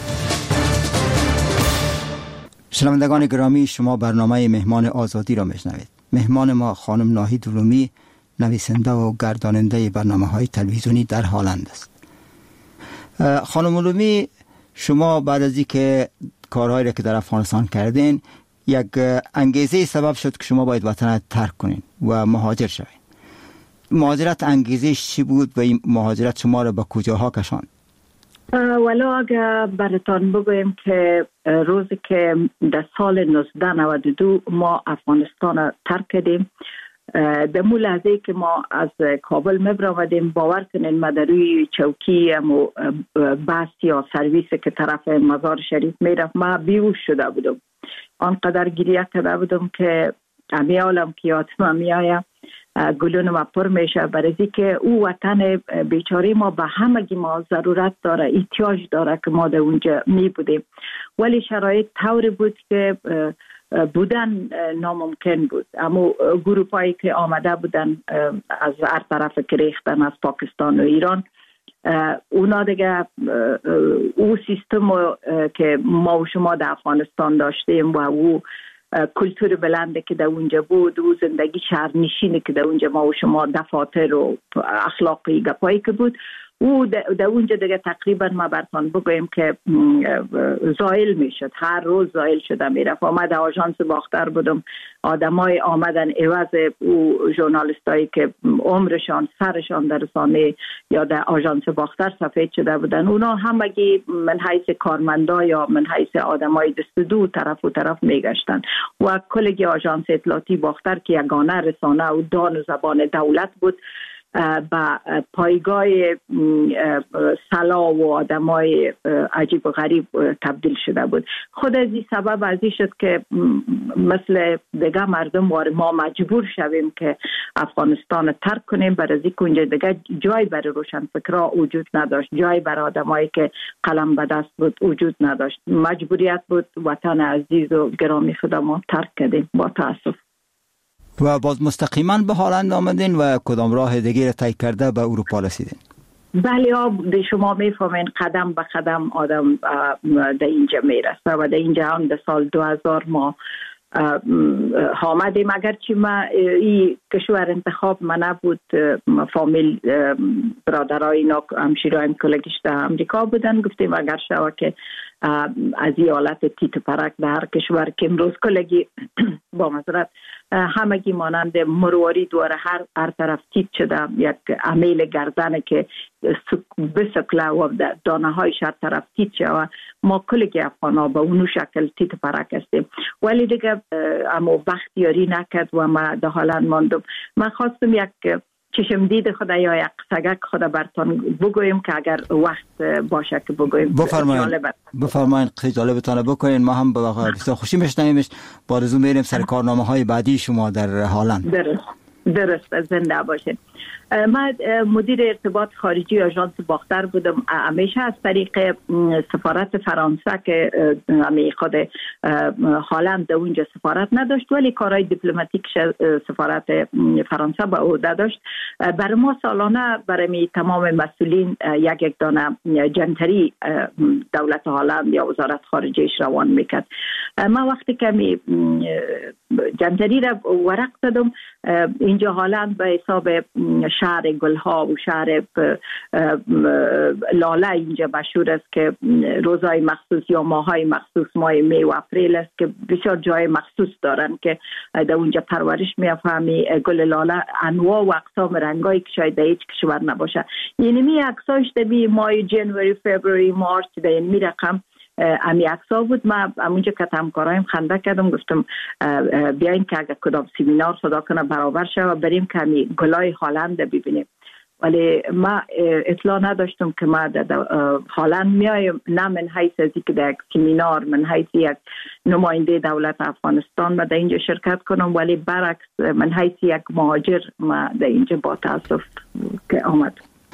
[SPEAKER 2] شنوندگان گرامی، شما برنامه مهمان آزادی را میشنوید. مهمان ما خانم ناهید رومی، نویسنده و گرداننده برنامه‌های تلویزیونی در هلند است. خانم رومی، شما بعد از اینکه کارهایی را که در افغانستان کردین، یک انگیزه سبب شد که شما باید وطن ترک کنین و مهاجر شوین. مهاجرت انگیزش چی بود و این مهاجرت شما را به کجاها کشاند؟
[SPEAKER 26] والا اگر براتان بگویم که روزی که در سال نوزده نود و دو ما افغانستان ترک کردیم، در مو لحظه که ما از کابل مبرآمدیم، باور کنین ما در روی چوکی و بس یا سرویس که طرف مزار شریف میرفت ما بیهوش شده بودم. آنقدر گریه کرده بودم که امی عالم که یادم میآید، گلون ما پر میشه، برای که او وطن بیچاره ما به همگی ما ضرورت داره، احتیاج داره که ما در اونجا می بودیم، ولی شرایط طوری بود که بودن ناممکن بود. اما گروپایی که آمده بودن از هر طرف که ریختن، از پاکستان و ایران، اونا دیگه او سیستم که ما و شما در افغانستان داشتیم و او کلتور بلنده که در اونجا بود، و زندگی شهرنشینی که در اونجا ما و شما، دفاتر و اخلاقی گپایی که بود، او در اونجا دیگه تقریبا ما برتان بگویم که زائل میشد. هر روز زائل شده میرفت. آمد آژانس باختر بودم، آدمای آمدن عوض او ژورنالیستایی که عمرشان سرشان در رسانه یا در آژانس باختر سفید شده بودن، اونا همگی من حیث کارمندا یا من حیث آدمای دست دو طرف و طرف میگشتن و کلگی آژانس اطلاعاتی باختر که یگانه رسانه و دان و زبان دولت بود، با پایگاه سلا و آدمای عجیب و غریب تبدیل شده بود. خود از این سبب از این شد که مثل دیگه مردم وار ما مجبور شویم که افغانستان ترک کنیم، برای اینکه اونجا دیگه جای برای روشنفکرا وجود نداشت، جای برای آدمایی که قلم به دست بود وجود نداشت. مجبوریت بود وطن عزیز و گرامی خود ما ترک کردیم با تاسف.
[SPEAKER 2] و باز مستقیما به هلند آمدین و کدام راه دیگه را طی کرده به اروپا رسیدین؟
[SPEAKER 26] بله، آب شما میفهمین قدم به قدم آدم در اینجا میرسه و در اینجا هم در سال دو هزار ما آمدیم. اگرچه ما این کشور انتخاب ما نبود، فامیل برادرای اینا همشیرایم کلگیش در امریکا بودن، گفتیم اگر شوه که از این حالت تیت پرک در هر کشور که امروز کلگی با معذرت همگی مانند مرواری دواره هر هر طرف تیت شده، یک عمیل گردنه که بسکله و دانه های هر طرف تیت شده. ما کلگی افغانا به اونو شکل تیت پرک هستیم، ولی دیگه اما وقت یاری نکرد و ما در هلند ماندم. من خواستم یک چشم دید خدا یا یک قصگک خدا برتان بگویم که اگر وقت باشه که بگویم.
[SPEAKER 2] بفرمایید بفرمایید قصه جالبتان بکنین، ما هم به بسیار خوشی میشنویمش. با رزومه میریم سر کارنامه های بعدی شما در هلند.
[SPEAKER 26] درست درست زنده باشید. من مدیر ارتباط خارجی آژانس باختر بودم، همیشه از طریق سفارت فرانسه که همی خود هلند اونجا سفارت نداشت، ولی کارهای دیپلماتیک سفارت فرانسه به عهده داشت. برای ما سالانه برای تمام مسئولین یک یک دانه جنتری دولت هلند یا وزارت خارجهش روان میکرد. من وقتی که می جنتری را ورق دادم، اینجا هلند به حساب شهر گلها و شهر لاله اینجا مشهور است که روزهای مخصوص یا ماهای مخصوص ماه می و اپریل است که بسیار جای مخصوص دارن که در اونجا پرورش می‌افهمی. گل لاله انواع و اقسام رنگایی که شاید در هیچ کشور نباشه. یعنی می عکساش در ماه جنوری فبروری مارچ در این می رقم امی عکس‌ها بود. من همونجا که همکارایم خنده کردم، گفتم بیاین که اگر کدام سیمینار صدا کنه برابر شه و بریم که امی گلای هلند ببینیم. ولی ما اطلاع نداشتم که ما در هلند میایم، نه من حیث از که در سمینار، من حیث یک نماینده دولت افغانستان ما در اینجا شرکت کنم، ولی برعکس من حیث یک مهاجر ما در اینجا با تاسف که آمد.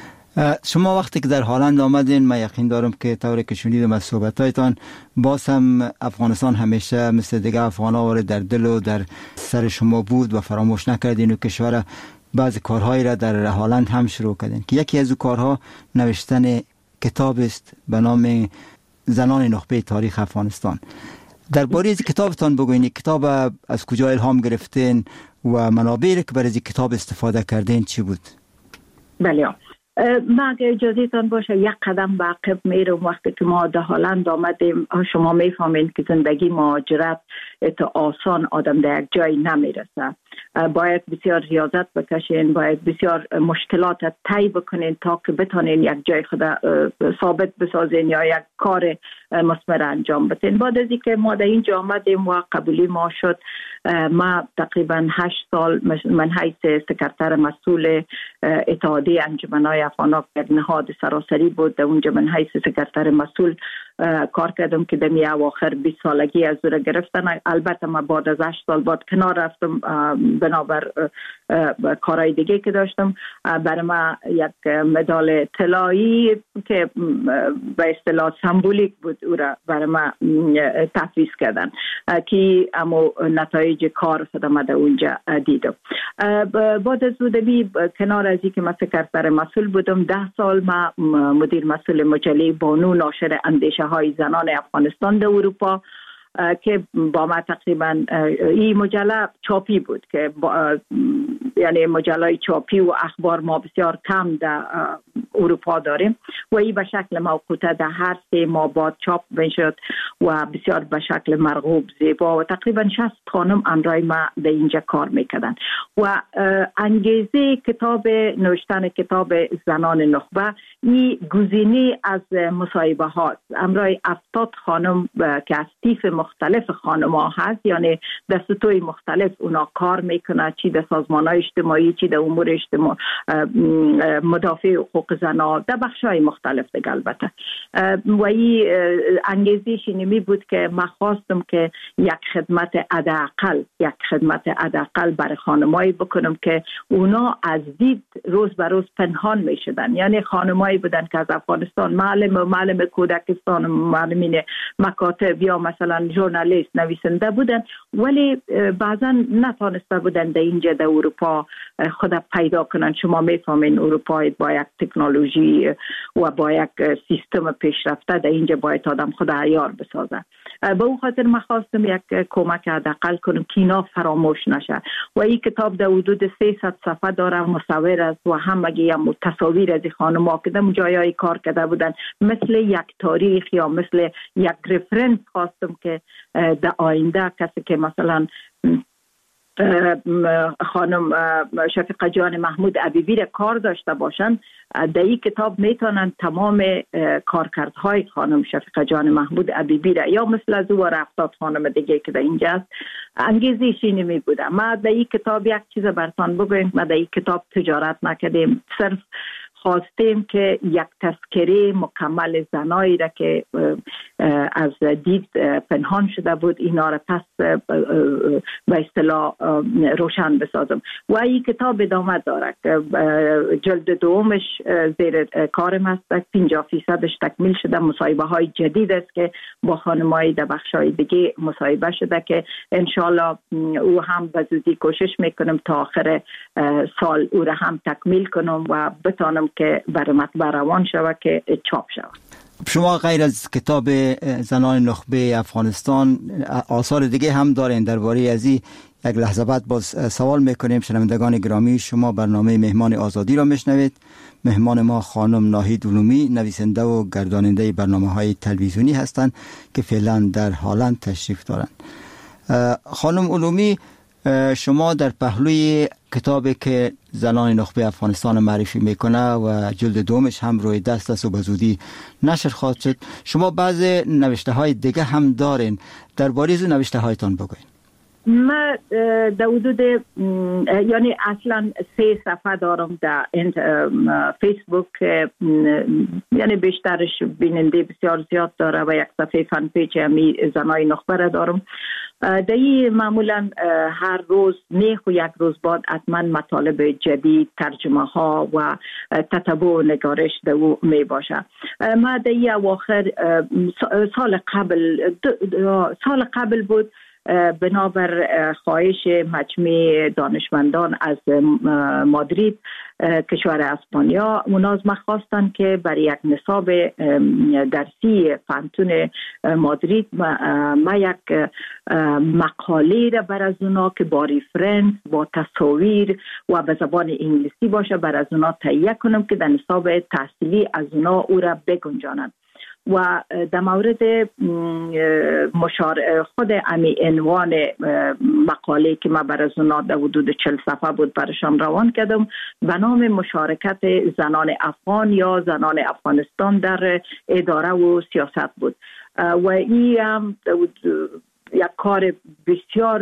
[SPEAKER 2] شما وقتی که در هلند آمدین، من یقین دارم که طوری که شنیدم از صحبتایتان، باز هم افغانستان همیشه مثل دیگه افغانا وارد در دل و در سر شما بود و فراموش نکردین و کشور بعضی کارهایی را در هلند هم شروع کردین که یکی از او کارها نوشتن کتاب است به نام زنان نخبه تاریخ افغانستان. درباره از کتابتان بگوین، کتاب از کجا الهام گرفتین و منابعی که برای از کتاب استفاده کردین چی بود؟
[SPEAKER 26] بله، ما اگه اجازه تان باشه یک قدم به عقب میرم. وقتی که ما در هلند آمدیم، شما میفهمین که زندگی مهاجرت تا آسان آدم در یک جای نمیرسه. باید بسیار ریاضت بکشین، باید بسیار مشکلات طی بکنین تا که بتونین یک جای خود ثابت بسازین یا یک کار مثمر انجام بدین. بعد از اینکه ما در اینجا آمدیم و قبولی ما شد، ما تقریبا هشت سال من حیث سکرتر مسئول اتحادیه انجمنهای افغانا که نهاد سراسری بود، در اونجا من حیث سکرتر مسئول کار کردم که در می اواخر بیست سالگی از او را گرفتن. البته ما بعد از هشت سال بعد کنار رفتم بنابر کارهای دیگه که داشتم. برای ما یک مدال طلایی که به اصطلاح سمبولیک بود او را برای ما تفویض کردن که اما نتایج کار خودم در اونجا دیدم. بعد از او دمی کنار از این که من سکرتر مسئول بودم، ده سال ما مدیر مسئول مجله بانو ناشر اندیشه های زنان افغانستان در اروپا که با ما تقریبا این مجله چاپی بود که یعنی مجله چاپی و اخبار ما بسیار کم در اروپا داریم و این به شکل موقوته در هر سه ماه بعد چاپ میشد و بسیار به شکل مرغوب، زیبا و تقریبا شصت خانم امرای ما در اینجا کار میکردن. و انگیزه کتاب نوشتن کتاب زنان نخبه این گزینه از مصاحبه هاست. امرای هفتاد خانم که از طیف مختلف خانم ها هست، یعنی در سطوح مختلف اونا کار میکنه، چی در سازمان های اجتماعی، چی در امور اجتماعی، مدافع حقوق زنان، در بخش های مختلف دیگه. البته و این انگیزش اینمی بود که من خواستم که یک خدمت حداقل یک خدمت حداقل برای خانمایی بکنم که اونا از دید روز به روز پنهان میشدن. یعنی خانمایی بودن که از افغانستان معلم و معلم کودکستان، معلمین مکاتب یا مثلا ژورنالیست، نویسنده بودن، ولی بعضا نتونسته بودن در اینجا در اروپا خود پیدا کنن. شما میفهمین اروپا با یک تکنولوژی و با یک سیستم پیشرفته در اینجا باید آدم خود عیار بسازه. به اون خاطر من خواستم یک کمک حداقل کنم که اینا فراموش نشه. و این کتاب در حدود سیصد صفحه داره، مصور است و همگی هم تصاویر از خانم‌ها که در جایای کار کرده بودن، مثل یک تاریخ یا مثل یک رفرنس خواستم که در آینده کسی که مثلا خانم شفیقه جان محمود عبیبی را کار داشته باشند، در این کتاب میتونن تمام کارکردهای خانم شفیقه جان محمود عبیبی را یا مثل از او و رفتاد خانم دیگه که در اینجا است انگیزش اینی می بوده. ما در این کتاب یک چیز برتان بگویم، ما در این کتاب تجارت نکردیم، صرف خواستیم که یک تذکره مکمل زنایی را که از دید پنهان شده بود اینا را پس به اصطلاح روشن بسازم. و این کتاب ادامه داره که جلد دومش زیر کارم است، پنجاه فیصدش تکمیل شده، مصاحبه های جدید است که با خانمایی در بخش های دیگه مصاحبه شده که انشالله او هم به زودی کوشش میکنم تا آخر سال او را هم تکمیل کنم و بتانم که بر مطبع روان شود که چاپ شود.
[SPEAKER 2] شما غیر از کتاب زنان نخبه افغانستان آثار دیگه هم دارین. درباره از این یک لحظه بعد باز سوال میکنیم. شنوندگان گرامی، شما برنامه مهمان آزادی را میشنوید. مهمان ما خانم ناهید علومی، نویسنده و گرداننده برنامه های تلویزیونی هستند که فعلا در هلند تشریف دارند. خانم علومی، شما در پهلوی کتابی که زنان نخبه افغانستان معرفی میکنه و جلد دومش هم روی دست است و به زودی نشر خواهد شد، شما بعض نوشته های دیگه هم دارین. درباره از نوشته هایتان بگوین.
[SPEAKER 26] ما در حدود یعنی اصلا سه صفحه دارم در فیسبوک، یعنی بیشترش بیننده بسیار زیاد داره و یک صفحه فن پیج همی زنای نخبه دارم. دایی معمولا هر روز نه و یک روز بعد حتما مطالب جدید، ترجمه ها و تتبع و نگارش دو می باشه. ما دایی اواخر سال قبل سال قبل بود بنابر خواهش مجمع دانشمندان از مادرید کشور اسپانیا، اونا از ما خواستن که برای یک نصاب درسی فنتون مادرید ما یک مقاله را بر از اونا که با ریفرنس، با تصاویر و به زبان انگلیسی باشه بر از اونا تهیه کنم که در نصاب تحصیلی از اونا او را بگنجانند. و در مورد مشار خود امی عنوان مقاله که ما برای اونا در حدود چهل صفحه بود برشان روان کردم به نام مشارکت زنان افغان یا زنان افغانستان در اداره و سیاست بود و این هم یک کار بسیار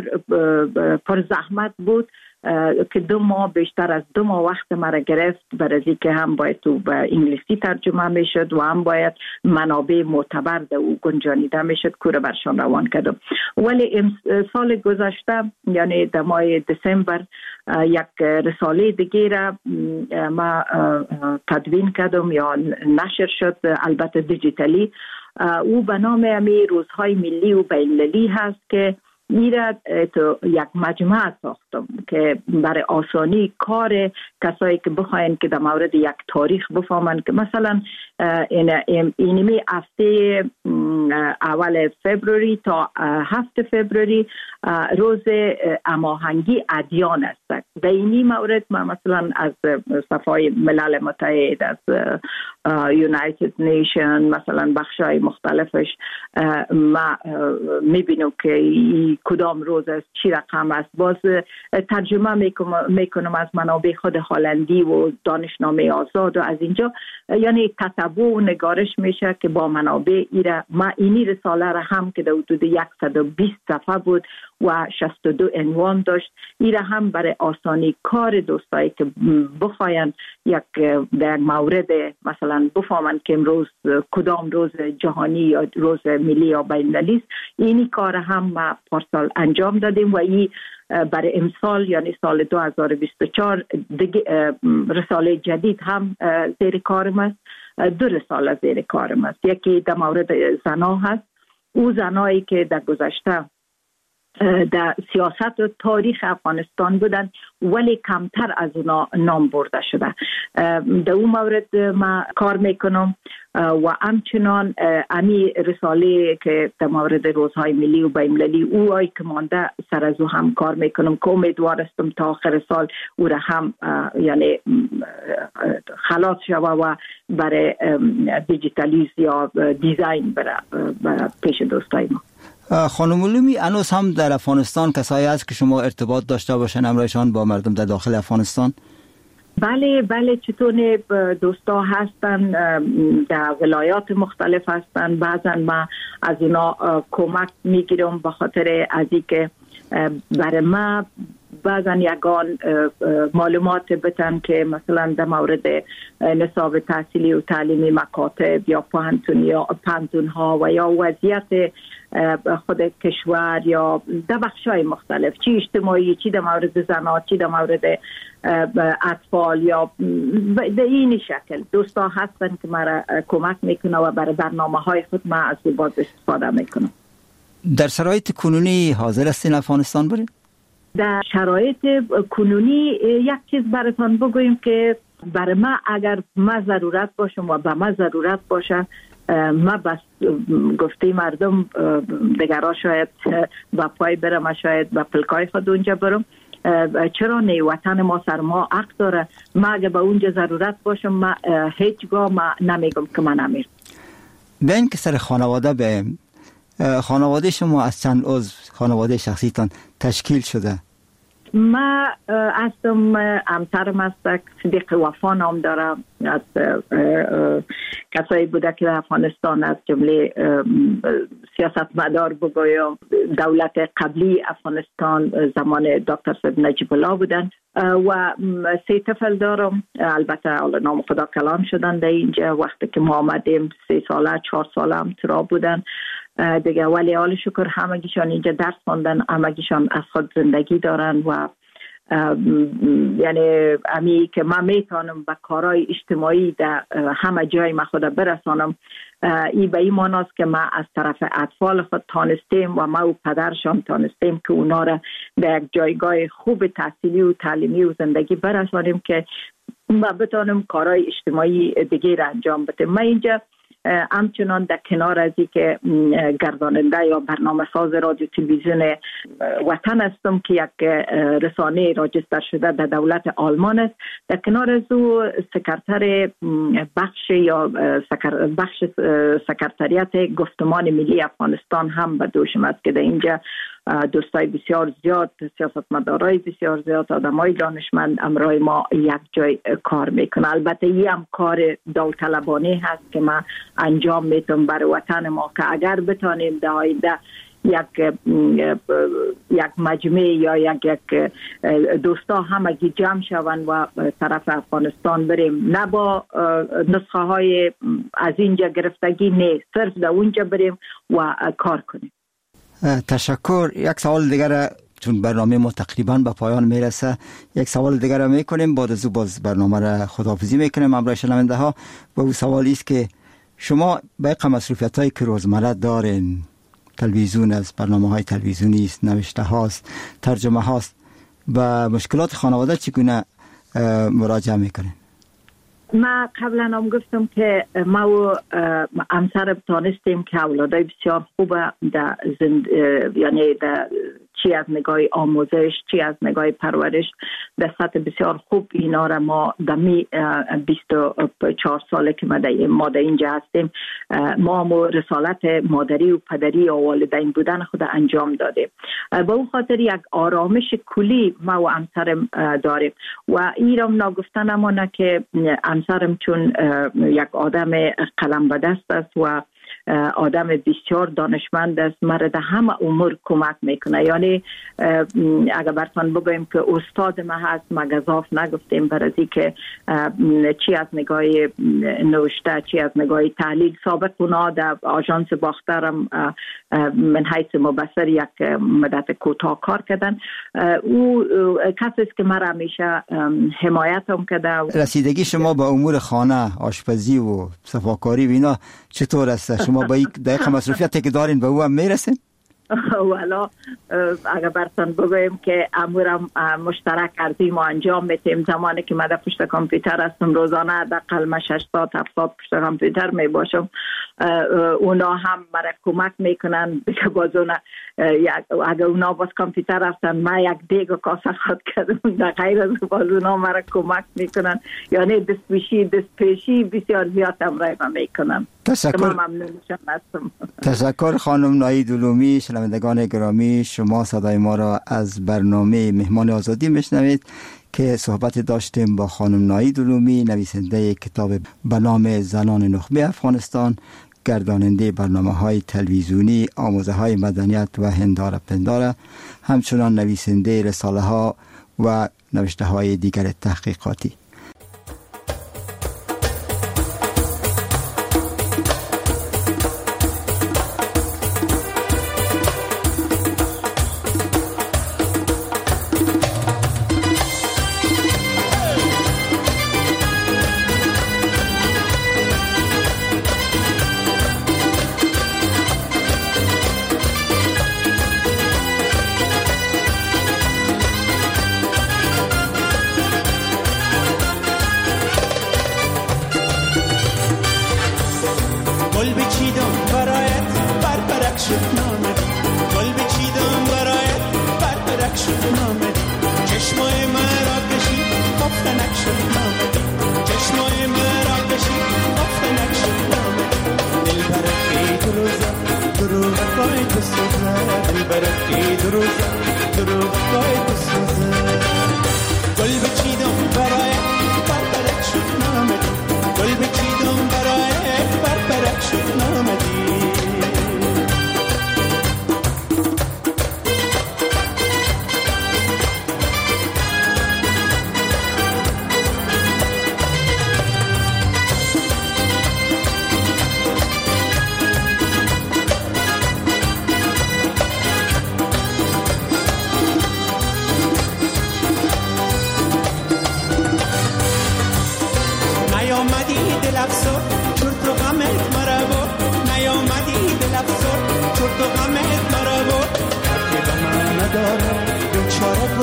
[SPEAKER 26] پر زحمت بود که دو ماه بیشتر از دو ماه وقت مرا گرفت، برای که هم باید تو به انگلیسی ترجمه میشد و هم باید منابع معتبر در او گنجانیده میشد که رو برشان روان کردم. ولی سال گذشته یعنی در ماه دسامبر یک رساله دیگه را ما تدوین کردم یا نشر شد، البته دیجیتالی. او به نام امی روزهای ملی و بین‌المللی هست که میره تو یک مجموعه ساختم که برای آسانی کار کسایی که بخواین که در مورد یک تاریخ بفهمن که مثلا این اینمی هفته اول فبروری تا هفت فبروری روز هماهنگی ادیان است. در این مورد ما مثلا از صفحه ملل متحد، از یونایتد نیشن، مثلا بخشای مختلفش ما میبینم که کدام روز است، چی رقم است. باز ترجمه میکنم از منابع خود هلندی و دانشنامه آزاد و از اینجا، یعنی تتبع و نگارش میشه که با منابع ایره. ما اینی رساله را هم که در حدود صد و بیست صفحه بود و شصت و دو عنوان داشت، ایره هم برای آسانی کار دوستایی که بخواین یک در مورد مثلا بفهمن که امروز کدام روز جهانی یا روز ملی یا بین‌المللی است، اینی کار هم ما پارسال انجام دادیم و این برای امسال یعنی سال دو هزار و بیست و چهار رساله جدید هم زیر کارم است. دو رساله زیر کارم است، یکی در مورد زنا هست، او زنایی که در گذشته در سیاست و تاریخ افغانستان بودن ولی کمتر از اونا نام برده شده. در اون مورد ما کار میکنم و همچنان امی رساله که در مورد روزهای ملی و بین‌المللی او آی که مانده سر از او هم کار میکنم که امیدوار هستم تا آخر سال او را هم یعنی خلاص شوه و برای دیجیتالیز یا دیزاین برای پیش دوستای ما.
[SPEAKER 2] خانم علومی، انوس هم در افغانستان کسایی هست که شما ارتباط داشته باشن همراهشان با مردم در داخل افغانستان؟
[SPEAKER 26] بله بله، چطور دوستا هستن در ولایات مختلف هستن. بعضا ما از اونا کمک میگیرم به خاطر از اینکه برای ما بعضا یگان معلومات بتن که مثلا در مورد نصاب تحصیلی و تعلیمی مکاتب یا پانتون یا پانتون ها و یا وضعیت خود کشور یا در بخشای مختلف، چی اجتماعی، چی در مورد زنات، چی در مورد اطفال یا در این شکل دوستا هستن که مرا کمک میکنه و برای برنامه های خود ما از باز استفاده میکنم.
[SPEAKER 2] در شرایط کنونی حاضر هستین افغانستان برید؟
[SPEAKER 26] در شرایط کنونی یک چیز براتان بگویم که برای ما اگر ما ضرورت باشم و به ما ضرورت باشه، ما بس گفته مردم دگرها شاید با پای برم، شاید با پلکای خود اونجا برم. چرا نه؟ وطن ما سر ما حق داره. ما اگر به اونجا ضرورت باشم ما هیچگاه ما نمیگم که من نمیرم.
[SPEAKER 2] بین که سر خانواده به خانواده شما از چند عضو خانواده شخصیتان تشکیل شده؟
[SPEAKER 26] ما هستم، همسرم هست، صدیق وفا نام دارم، از کسایی بوده که در افغانستان از جمله سیاستمدار بگویم دولت قبلی افغانستان زمان دکتر صاحب نجیب الله بودن و سه طفل دارم. البته حالا نام خدا کلام شدن در اینجا وقتی که ما آمدیم سه ساله چهار ساله هم ترا بودن دیگه، ولی حال شکر همگیشان اینجا درس خوندن، همگیشان از خود زندگی دارن و یعنی امی که من میتونم به کارهای اجتماعی در همه جای من خود برسانم، ای به این معناست که من از طرف اطفال خود تانستیم و ما و پدرشان تانستیم که اونا را به یک جایگاه خوب تحصیلی و تعلیمی و زندگی برسانیم که ما بتانم کارهای اجتماعی دیگه را انجام بدیم. من اینجا همچنان در کنار از این که گرداننده یا برنامه ساز رادیو تلویزیون وطن هستم که یک رسانه راجستر شده در دولت آلمان است، در کنار از او سکرتر بخش یا سکر بخش سکرتریت گفتمان ملی افغانستان هم به دوشم است که در اینجا دوستای بسیار زیاد، سیاستمدارای بسیار زیاد، آدمای دانشمند امرای ما یک جای کار میکنه. البته این هم کار داوطلبانه هست که ما انجام میتونم برای وطن ما که اگر بتانیم در آینده یک یک مجمع یا یک یک دوستا همگی جمع شوند و طرف افغانستان بریم، نه با نسخه های از اینجا گرفتگی، نه صرف در اونجا بریم و کار کنیم.
[SPEAKER 2] تشکر. یک سوال دیگر چون برنامه ما تقریبا به پایان میرسه، یک سوال دیگر را میکنیم، بعد از او باز برنامه را خداحافظی میکنیم همراه شنونده ها. و او سوالی است که شما باقی مصروفیت هایی که روزمره دارین، تلویزیون است، برنامه های تلویزیونی است، نوشته هاست، ترجمه هاست، و مشکلات خانواده چگونه مراجعه میکنین؟
[SPEAKER 26] ما قبلا هم گفتم که ما و همسرم تانستیم که اولادای بسیار خوبه در زند... یعنی در چی از نگاه آموزش چی از نگاه پرورش در سطح بسیار خوب اینا را ما دمی بیست و چهار ساله که ما در اینجا هستیم ما هم رسالت مادری و پدری و والدین بودن خود انجام دادیم. با اون خاطر یک آرامش کلی ما و همسرم داریم و این را نگفتن امانه که همسرم چون یک آدم قلم به دست است و آدم بسیار دانشمند است، مرا در همه امور کمک میکنه. یعنی اگر براتون بگویم که استاد ما هست، ما گزاف نگفتیم برای که چی از نگاه نوشته چی از نگاه تحلیل. سابق اونا در آژانس باخترم من حیث مبصر یک مدت کوتاه کار کردن. او کسی است که مرا همیشه حمایت هم کرده.
[SPEAKER 2] رسیدگی شما به امور خانه، آشپزی و صفاکاری و اینا چطور است؟ شما با این دقیق مصروفیتی که دارین به او هم میرسین؟
[SPEAKER 26] والا اگر براتون بگویم که امورم مشترک کردیم ما انجام میتیم. زمانی که من در پشت کامپیوتر هستم روزانه دقیقاً من شش ساعت هفت ساعت پشت کامپیوتر می باشم، اونا هم مرا کمک میکنن. که باز اونا اگر اونا باز کامپیوتر هستن من یک دیگ و کاسه خود کردم در غیر از باز اونا مرا کمک میکنن. یعنی دست پیشی دست پیشی بسیار زیاد امرای من میکنن.
[SPEAKER 2] تشکر. تشکر خانم ناهید علومی. شنوندگان گرامی، شما صدای ما را از برنامه مهمان آزادی میشنوید که صحبت داشتیم با خانم ناهید علومی، نویسنده کتاب به نام زنان نخبه افغانستان، گرداننده برنامه های تلویزیونی، آموزه های مدنیت و هنداره پنداره، همچنان نویسنده رساله ها و نوشته های دیگر تحقیقاتی.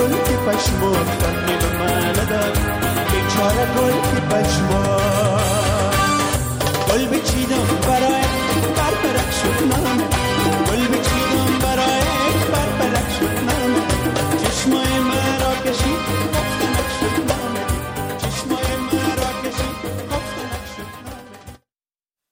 [SPEAKER 5] گل که پشمون فهمی به من ندار بیچاره گل که پشمون گل بچیدم